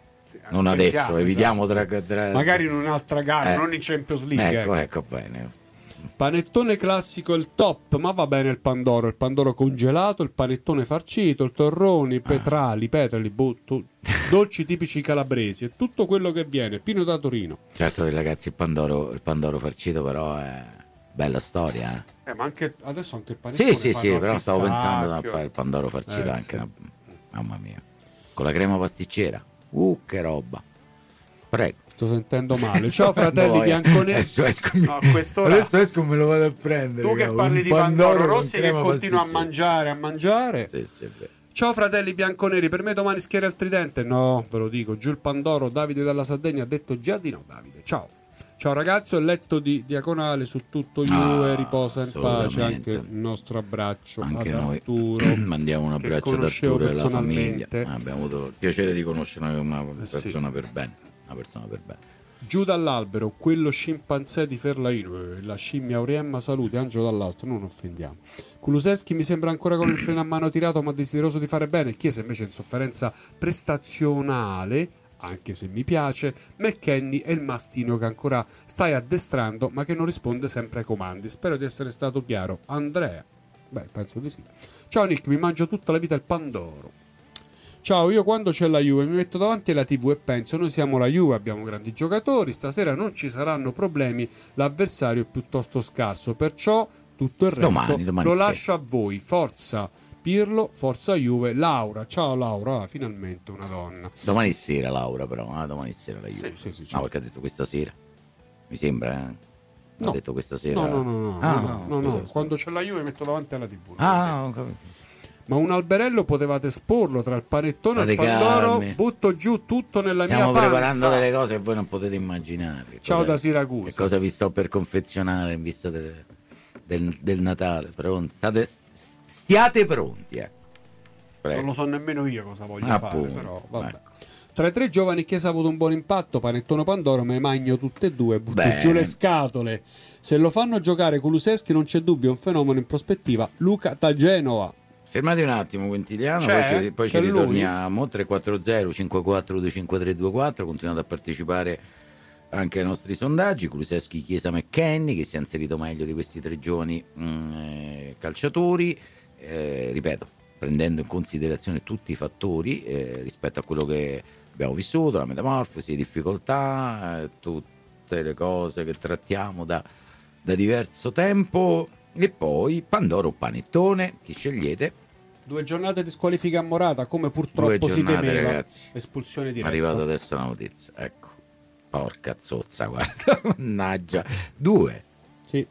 non adesso, aspettiamo, evitiamo esatto. tra, tra... magari in un'altra gara, Eh. non in Champions League. ecco, ecco. ecco bene. Panettone classico il top, ma va bene il Pandoro, il Pandoro congelato, il panettone farcito, il torrone, i petrali, petrali, botto, dolci tipici calabresi e tutto quello che viene, Pino da Torino. Certo, ragazzi, il Pandoro, il Pandoro farcito però è bella storia, eh. Eh, ma anche adesso anche il panettone. Sì, sì, sì, fanno però al stavo pensando pistacchio. al Pandoro farcito Eh, anche, sì. una- mamma mia, con la crema pasticcera, uh, che roba, prego. Sto sentendo male. Sto Ciao fratelli voglia. bianconeri. Adesso esco, No, a quest'ora- adesso esco e me lo vado a prendere. Tu che cavolo, parli un di Pandoro con Rossi che crema continua a pasticcera. mangiare, a mangiare. Sì, sì, è vero. Ciao fratelli bianconeri, per me domani schiera il tridente? No, ve lo dico, giù il Pandoro, Davide dalla Sardegna ha detto già di no, Davide, ciao. Ciao ragazzi, ho letto di Diaconale su tutto Juve, Ah, riposa in pace, assolutamente. anche il nostro abbraccio Anche ad noi Arturo. mandiamo un che abbraccio ad conoscevo Arturo e alla famiglia. personalmente. Ah, abbiamo avuto il piacere di conoscere una sì. persona per bene, una persona per bene. Giù dall'albero, quello scimpanzé di Ferlaino, eh, la scimmia Auriemma saluti, Angelo dall'alto, non offendiamo. Kulusevski mi sembra ancora con il freno a mano tirato ma desideroso di fare bene, Chiesa invece in sofferenza prestazionale, anche se mi piace. McKennie è il mastino che ancora stai addestrando ma che non risponde sempre ai comandi. Spero di essere stato chiaro. Andrea? Beh, penso di sì. Ciao Nick, mi mangio tutta la vita il Pandoro. Ciao, io quando c'è la Juve mi metto davanti alla tivù e penso noi siamo la Juve, abbiamo grandi giocatori, stasera non ci saranno problemi, l'avversario è piuttosto scarso, perciò tutto il resto Domani, domani lo sera. lascio a voi. Forza Pirlo, forza Juve. Laura, ciao Laura, ah, finalmente una donna. Domani sera Laura però, ah, domani sera la Juve. Sì, sì, sì, No, certo. perché ha detto questa sera. Mi sembra, eh? No. Ha detto questa sera. No, no, no, no, Ah, no, no, no, scusa, scusa. quando c'è la Juve metto davanti alla tivù. Ah, no, ho capito. Ma un alberello potevate esporlo tra il panettone e il Fate Pandoro, calmi. butto giù tutto nella Stiamo mia panza. preparando delle cose che voi non potete immaginare. Che Ciao cosa- da Siracusa. Che cosa vi sto per confezionare in vista delle- del, del Natale? Pronti? State, stiate pronti, eh. Prego. Non lo so nemmeno io cosa voglio Appunto, fare, però vabbè. ecco. Tra i tre giovani Chiesa ha avuto un buon impatto, panettone Pandoro, me ne magno tutte e due, butto Bene. giù le scatole. Se lo fanno giocare Kulusevski non c'è dubbio, è un fenomeno in prospettiva. Luca da Genova. Fermati un attimo, Quintiliano, C'è? poi ci, poi ci C'è lui? ritorniamo. tre quattro zero cinque quattro due cinque tre due quattro. Continuate a partecipare anche ai nostri sondaggi. Kulusevski, Chiesa, McKennie, che si è inserito meglio di questi tre giovani mm, eh, calciatori. Eh, ripeto, prendendo in considerazione tutti i fattori eh, rispetto a quello che abbiamo vissuto, la metamorfosi, le difficoltà, eh, tutte le cose che trattiamo da, da diverso tempo. E poi Pandoro o Panettone, chi scegliete? Due giornate di squalifica a Morata, come purtroppo Due si giornate, temeva. ragazzi. Espulsione Mi è diretta. arrivata adesso la notizia, ecco. Porca zozza, guarda, mannaggia. Due. Sì.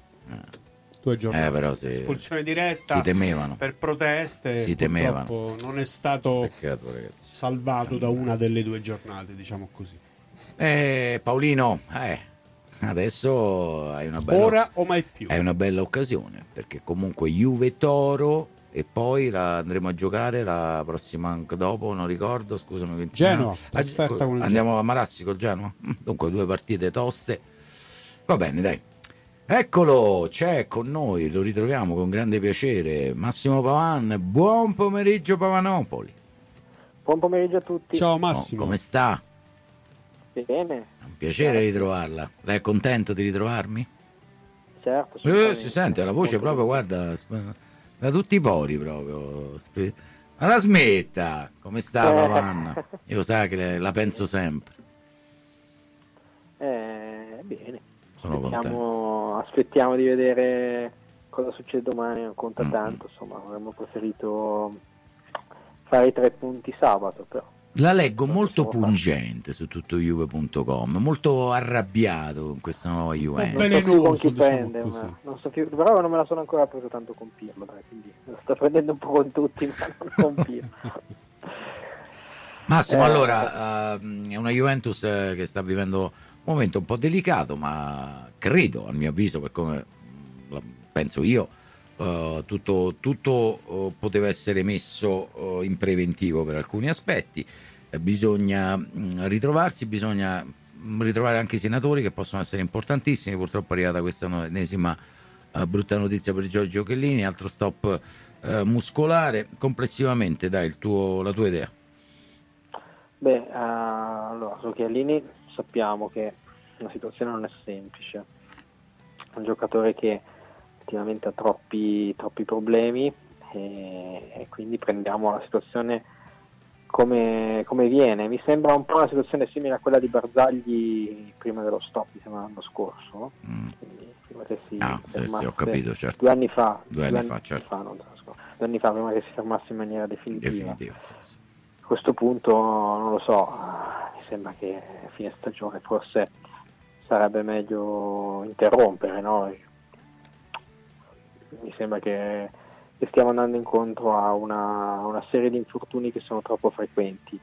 Due giornate. Eh, però se Espulsione diretta si temevano. per proteste. Si temevano. Purtroppo non è stato Peccato, ragazzi. salvato da una delle due giornate, diciamo così. Eh, Paolino, eh, adesso hai una bella Ora o mai più. È una bella occasione, perché comunque Juve Toro e poi la andremo a giocare la prossima anche dopo, non ricordo, scusami. venti Genoa, Ah, trasferta con il andiamo a Marassi col Genoa. Mm, Dunque due partite toste. Va bene, dai. Eccolo, c'è con noi, lo ritroviamo con grande piacere, Massimo Pavan. Buon pomeriggio Pavanopoli. Buon pomeriggio a tutti. Ciao Oh, Massimo. come sta? Bene, È un piacere ritrovarla. Lei è contento di ritrovarmi? certo. Eh, assolutamente. si sente la voce proprio, guarda, sp- da tutti i pori proprio. Sp- Ma la smetta! Come sta Eh. Pavan? Io sa che le- la penso sempre. Eh, bene. Sono contento. Aspettiamo, aspettiamo di vedere cosa succede domani, non conta Mm. tanto, insomma, avremmo preferito fare i tre punti sabato, però. La leggo molto pungente su tutto juve punto com, molto arrabbiato con questa nuova Juventus. Non so più con chi prende, ma non so più, però non me la sono ancora presa tanto con Pirlo, dai, quindi la sto prendendo un po' con tutti, ma non con Pirlo. Massimo, Eh, allora, uh, è una Juventus eh, che sta vivendo un momento un po' delicato, ma credo, a mio avviso, per come la penso io, uh, tutto, tutto uh, poteva essere messo uh, in preventivo per alcuni aspetti. Eh, bisogna mh, ritrovarsi, bisogna mh, ritrovare anche i senatori, che possono essere importantissimi. Purtroppo è arrivata questa ennesima uh, brutta notizia per Giorgio Chiellini, altro stop uh, muscolare. Complessivamente, dai, il tuo, la tua idea. Beh, uh, allora, su Chiellini sappiamo che la situazione non è semplice. È un giocatore che ultimamente ha troppi, troppi problemi e, e quindi prendiamo la situazione come, come viene. Mi sembra un po' una situazione simile a quella di Barzagli prima dello stop, mi sembra l'anno scorso, no? Mm. Quindi, prima che si Ah, sì, sì, fermasse- ho capito, certo. Due anni fa, Due anni fa, certo. fa, non l'anno scorso, due anni fa, prima che si fermasse in maniera definitiva. Definitiva, sì, sì. A questo punto non lo so, mi sembra che a fine stagione forse sarebbe meglio interrompere, no? Mi sembra che, che stiamo andando incontro a una, a una serie di infortuni che sono troppo frequenti,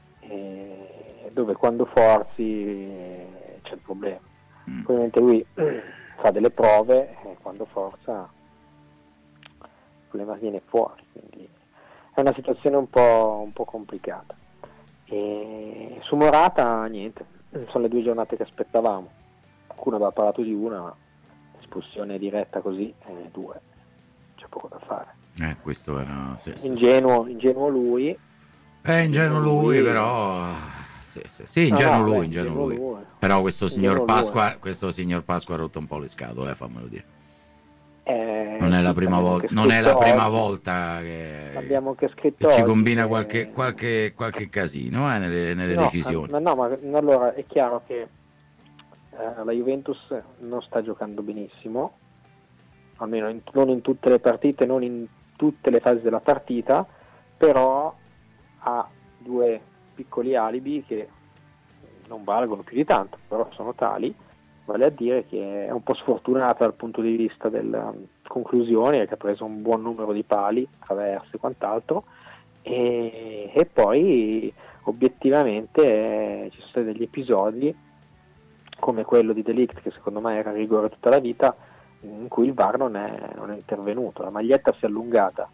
e dove quando forzi eh, c'è il problema. Ovviamente lui fa delle prove e quando forza il problema viene fuori, quindi è una situazione un po', un po' complicata. E su Morata niente, sono le due giornate che aspettavamo. Qualcuno aveva parlato di una, ma espulsione diretta così, eh, due, c'è poco da fare. Eh, questo era... Sì, sì. Ingenuo, ingenuo lui. È ingenuo lui, però... Sì, sì, sì, ingenuo Ah, no, lui, beh, ingenuo ingenuo lui. lui. Però questo signor Ingenuo Pasqua, lui. questo signor Pasqua ha rotto un po' le scatole, eh, fammelo dire. Eh, Non è la sì, prima abbiamo volta, anche non è la scritto prima oggi. volta che, L'abbiamo anche scritto che ci oggi combina che- qualche, qualche, qualche casino eh, nelle, nelle No, decisioni. eh, no, ma allora è chiaro che eh, la Juventus non sta giocando benissimo, almeno in- non in tutte le partite, non in tutte le fasi della partita, però ha due piccoli alibi che non valgono più di tanto, però sono tali, vale a dire che è un po' sfortunata dal punto di vista delle conclusioni, che ha preso un buon numero di pali, traverse e quant'altro, e, e poi obiettivamente eh, ci sono stati degli episodi come quello di De Ligt, che secondo me era rigore tutta la vita, in cui il V A R non è, non è intervenuto, la maglietta si è allungata,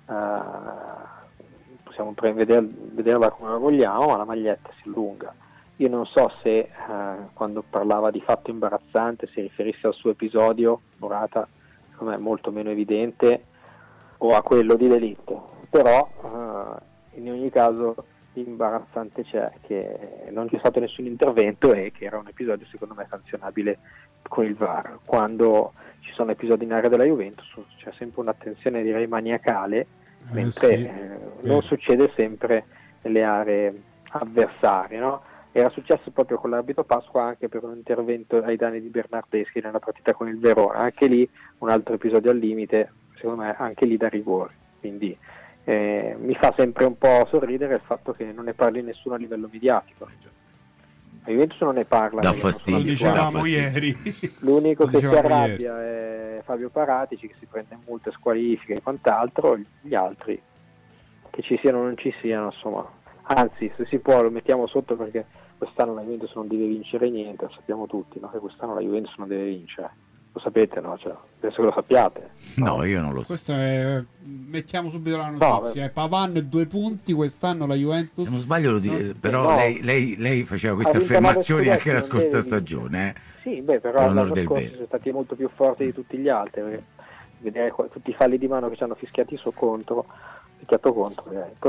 eh, possiamo pre- veder- vederla come la vogliamo, ma la maglietta si allunga. Io non so se eh, quando parlava di fatto imbarazzante si riferisse al suo episodio, Morata, secondo me è molto meno evidente, o a quello di delitto, però eh, in ogni caso l'imbarazzante c'è, che non c'è stato nessun intervento e che era un episodio secondo me sanzionabile con il V A R. Quando ci sono episodi in area della Juventus c'è sempre un'attenzione direi maniacale, mentre sì. eh, non succede sempre nelle aree avversarie, no? Era successo proprio con l'arbitro Pasqua anche per un intervento ai danni di Bernardeschi nella partita con il Verona, anche lì un altro episodio al limite, secondo me anche lì da rigore, quindi eh, mi fa sempre un po' sorridere il fatto che non ne parli nessuno a livello mediatico. La Juventus non ne parla, Dà perché non sono fastidio, abituati. dà fastidio. ieri. L'unico Lo che si dicevamo arrabbia è Fabio Paratici, che si prende multe, squalifiche e quant'altro, gli altri che ci siano o non ci siano, insomma, anzi se si può lo mettiamo sotto, perché quest'anno la Juventus non deve vincere niente, lo sappiamo tutti, no? Che quest'anno la Juventus non deve vincere, lo sapete, no? Cioè, penso che lo sappiate. No, io non lo so. Questo è... Mettiamo subito la notizia. No, è Pavan due punti quest'anno la Juventus. Se non sbaglio, lo di- No. però No. lei, lei, lei faceva queste Ha vinto nove affermazioni anche la scudetti, non scorsa deve stagione. Eh. Sì, beh, però Per onor l'anno del scorso vero. sono stati molto più forti di tutti gli altri, perché vedere qua- tutti i falli di mano che ci hanno fischiati su contro, fischiato contro, eh.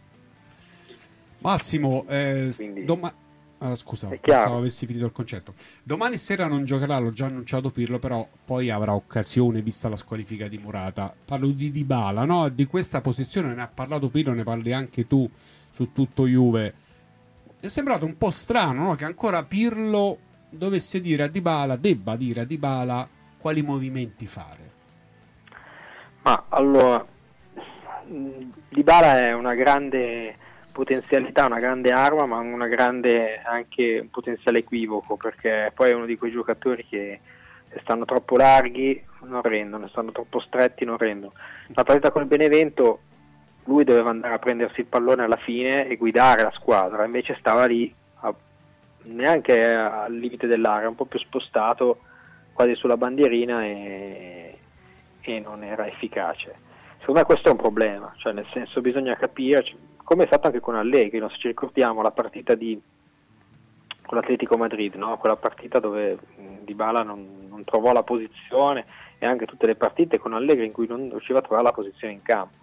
Massimo, eh, Quindi- doma- ah, scusa, È chiaro. pensavo avessi finito il concetto. Domani sera non giocherà, l'ho già annunciato Pirlo, però poi avrà occasione vista la squalifica di Morata. Parlo di Dybala, no? Di questa posizione ne ha parlato Pirlo, ne parli anche tu su tutto Juve. È sembrato un po' strano, no? Che ancora Pirlo dovesse dire a Dybala, debba dire a Dybala quali movimenti fare. Ma allora, Dybala è una grande potenzialità, una grande arma, ma una grande anche un potenziale equivoco, perché poi è uno di quei giocatori che se stanno troppo larghi non rendono, stanno troppo stretti non rendono. La partita col Benevento lui doveva andare a prendersi il pallone alla fine e guidare la squadra, invece stava lì a, neanche al limite dell'area, un po' più spostato quasi sulla bandierina e, e non era efficace. Secondo me questo è un problema, cioè nel senso bisogna capire, come è stato anche con Allegri, no? Se ci ricordiamo la partita di con l'Atletico Madrid, no? Quella partita dove Dybala non, non trovò la posizione, e anche tutte le partite con Allegri in cui non riusciva a trovare la posizione in campo.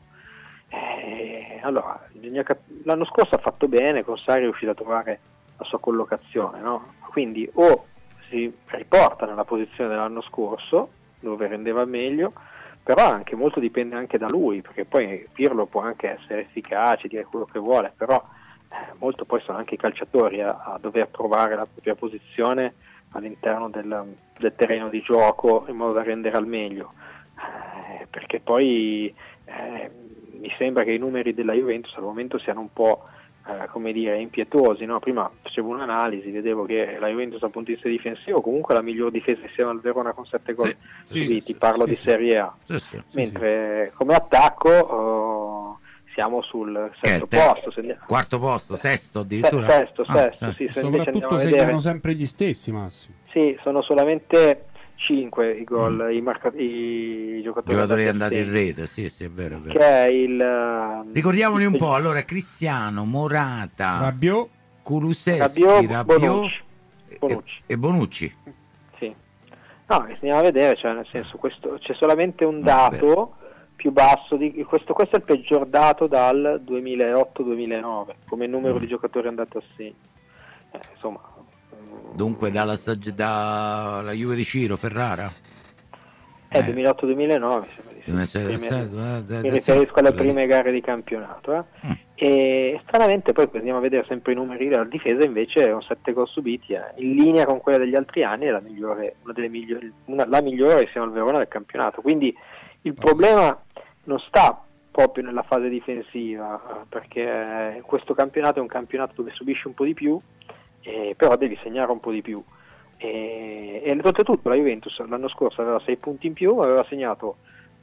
E allora, cap- l'anno scorso ha fatto bene, con Sarri è riuscito a trovare la sua collocazione, no? Quindi o si riporta nella posizione dell'anno scorso, dove rendeva meglio, però anche molto dipende anche da lui, perché poi Pirlo può anche essere efficace, dire quello che vuole, però eh, molto poi sono anche i calciatori a, a dover trovare la propria posizione all'interno del, del terreno di gioco in modo da rendere al meglio, eh, perché poi eh, mi sembra che i numeri della Juventus al momento siano un po' eh, come dire impietosi, no? Prima facevo un'analisi, vedevo che la Juventus dal punto di vista difensivo comunque è la miglior difesa insieme al Verona con sette gol sì, subiti, sì, parlo sì, di sì. Serie A, Sì, sì, sì, mentre sì. come attacco oh, siamo sul sesto Che è il posto, se andiamo- Quarto posto, sesto addirittura. Se- sesto, Ah, sesto, sì. sì, se invece Soprattutto andiamo a segnano vedere- sempre gli stessi, Massimo. Sì, sono solamente cinque i gol, i, marca- i giocatori, Giocatori andati andati a in segno, rete, sì, sì, è vero, è vero. che è il ehm, Ricordiamoli un il- po', allora Cristiano, Morata, Rabiot, Rabiot, Kulusevski, Rabiot Bonucci. e- Bonucci. e Bonucci. Sì. No, che se andiamo a vedere, cioè nel senso questo c'è solamente un dato più basso di questo, questo è il peggior dato dal duemilaotto duemilanove come numero Mm. di giocatori andati a segno. Eh, insomma, Dunque dalla sagg- dalla Juve di Ciro, Ferrara. è Eh. duemilaotto duemilanove Come se- prime- se- eh, mi adesso- riferisco alle prime gare di campionato eh. Mm. E stranamente poi andiamo a vedere sempre i numeri della difesa, invece con sette gol subiti eh, in linea con quella degli altri anni è la migliore, una delle migliori, una, la migliore insieme al Verona del campionato, quindi il problema non sta proprio nella fase difensiva, eh, perché questo campionato è un campionato dove subisci un po' di più, eh, però devi segnare un po' di più. E, e oltretutto la Juventus l'anno scorso aveva sei punti in più, aveva segnato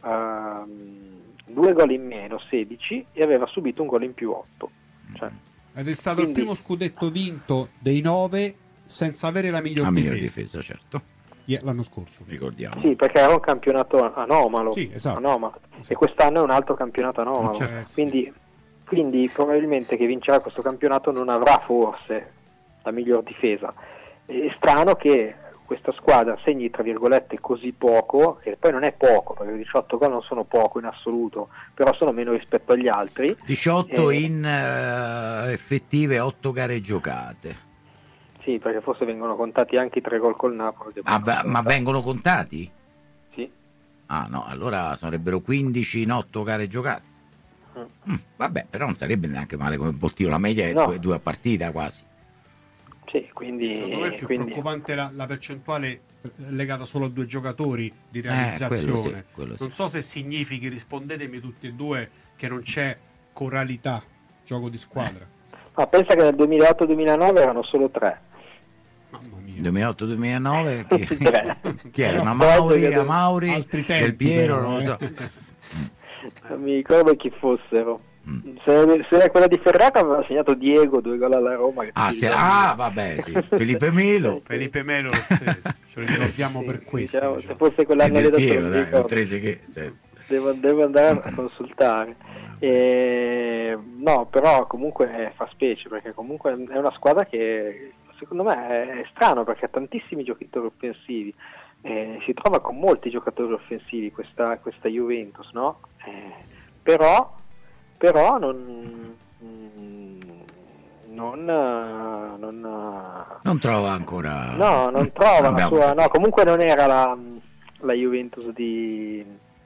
ehm, due gol in meno, sedici, e aveva subito un gol in più, otto. Cioè, ed è stato quindi- il primo scudetto vinto dei nove senza avere la miglior La miglior difesa. difesa, certo. Yeah, l'anno scorso. Ricordiamo. sì, perché era un campionato anomalo, Sì, esatto. anomalo. E quest'anno è un altro campionato anomalo, Certo. quindi, quindi probabilmente chi vincerà questo campionato non avrà forse la miglior difesa. È strano che questa squadra segni tra virgolette così poco, che poi non è poco, perché diciotto gol non sono poco in assoluto, però sono meno rispetto agli altri. diciotto Eh, in eh, effettive otto gare giocate. Sì, perché forse vengono contati anche i tre gol col Napoli. che Ah, vengono ma, ma contati. vengono contati? Sì. Ah no, allora sarebbero quindici in otto gare giocate. Mm. Mm, vabbè, però non sarebbe neanche male come bottino, la media è No. due, due a partita quasi. Sì, quindi, Secondo me è più quindi preoccupante la, la percentuale legata solo a due giocatori di Eh, quello realizzazione. sì, quello sì. Non so se significhi, rispondetemi tutti e due, che non c'è coralità, gioco di squadra. ma pensa che nel duemilaotto duemilanove erano solo tre. duemilaotto duemilanove chi, Tre. chi erano? Però Amauri, perché- Amauri, Altri Del tempi, Piero, però, non lo eh. so. Non mi ricordo chi fossero. Mm. Se, se era quella di Ferrara aveva segnato Diego, due gol alla Roma. Che Ah, tutti se- ricordiamo. ah, vabbè, sì. Felipe Melo. Felipe Melo lo stesso, ce lo ricordiamo Sì, per questo. diciamo, diciamo. Se fosse E quell'anno lì Del da Piero, non mi dai, ricordo. oltre che... Cioè, Devo, devo andare a consultare. E, no, però comunque eh, fa specie, perché comunque è una squadra che secondo me è, è strano, perché ha tantissimi giocatori offensivi. Eh, si trova con molti giocatori offensivi questa, questa Juventus, no? Eh, però, però non, mm, non, non, non trova ancora... no, non trova la Abbiamo sua, capito. no, comunque non era la, la Juventus di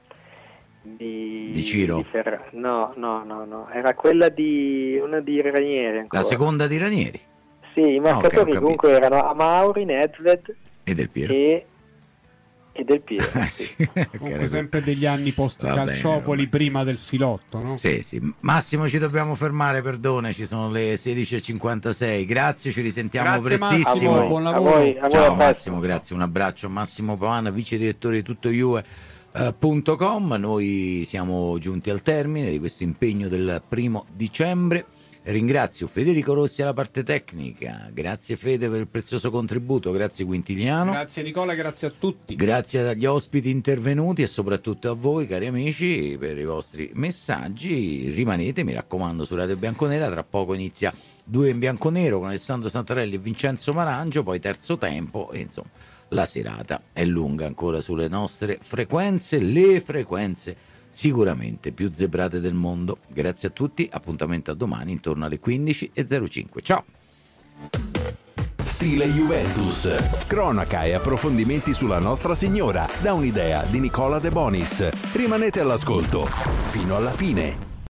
di, Di Ciro. di Ferra- no, no, no, no, era quella di una di Ranieri ancora. La seconda di Ranieri Sì, i Ah, ok, ho marcatori capito. comunque erano Amauri, Nedved e Del Piero. e e del piede. Ah, sì. Comunque sempre degli anni post calciopoli prima del filotto, no? Sì, sì. Massimo, ci dobbiamo fermare, perdone, ci sono le sedici e cinquantasei. Grazie, ci risentiamo Grazie, prestissimo. Massimo, buon lavoro. A voi, a voi, Ciao a Massimo, grazie, un abbraccio a Massimo Pavana, vice direttore di tutto Juve punto com. Noi siamo giunti al termine di questo impegno del primo dicembre. Ringrazio Federico Rossi alla parte tecnica, grazie Fede per il prezioso contributo, grazie Quintiliano, grazie Nicola, grazie a tutti, grazie agli ospiti intervenuti e soprattutto a voi cari amici per i vostri messaggi. Rimanete, mi raccomando, su Radio Bianconera, tra poco inizia Due in Bianconero con Alessandro Santarelli e Vincenzo Marangio, poi terzo tempo e insomma la serata è lunga ancora sulle nostre frequenze, le frequenze sicuramente più zebrate del mondo. Grazie a tutti, appuntamento a domani intorno alle quindici e zero cinque. Ciao. Stile Juventus, cronaca e approfondimenti sulla Nostra Signora, da un'idea di Nicola De Bonis. Rimanete all'ascolto fino alla fine.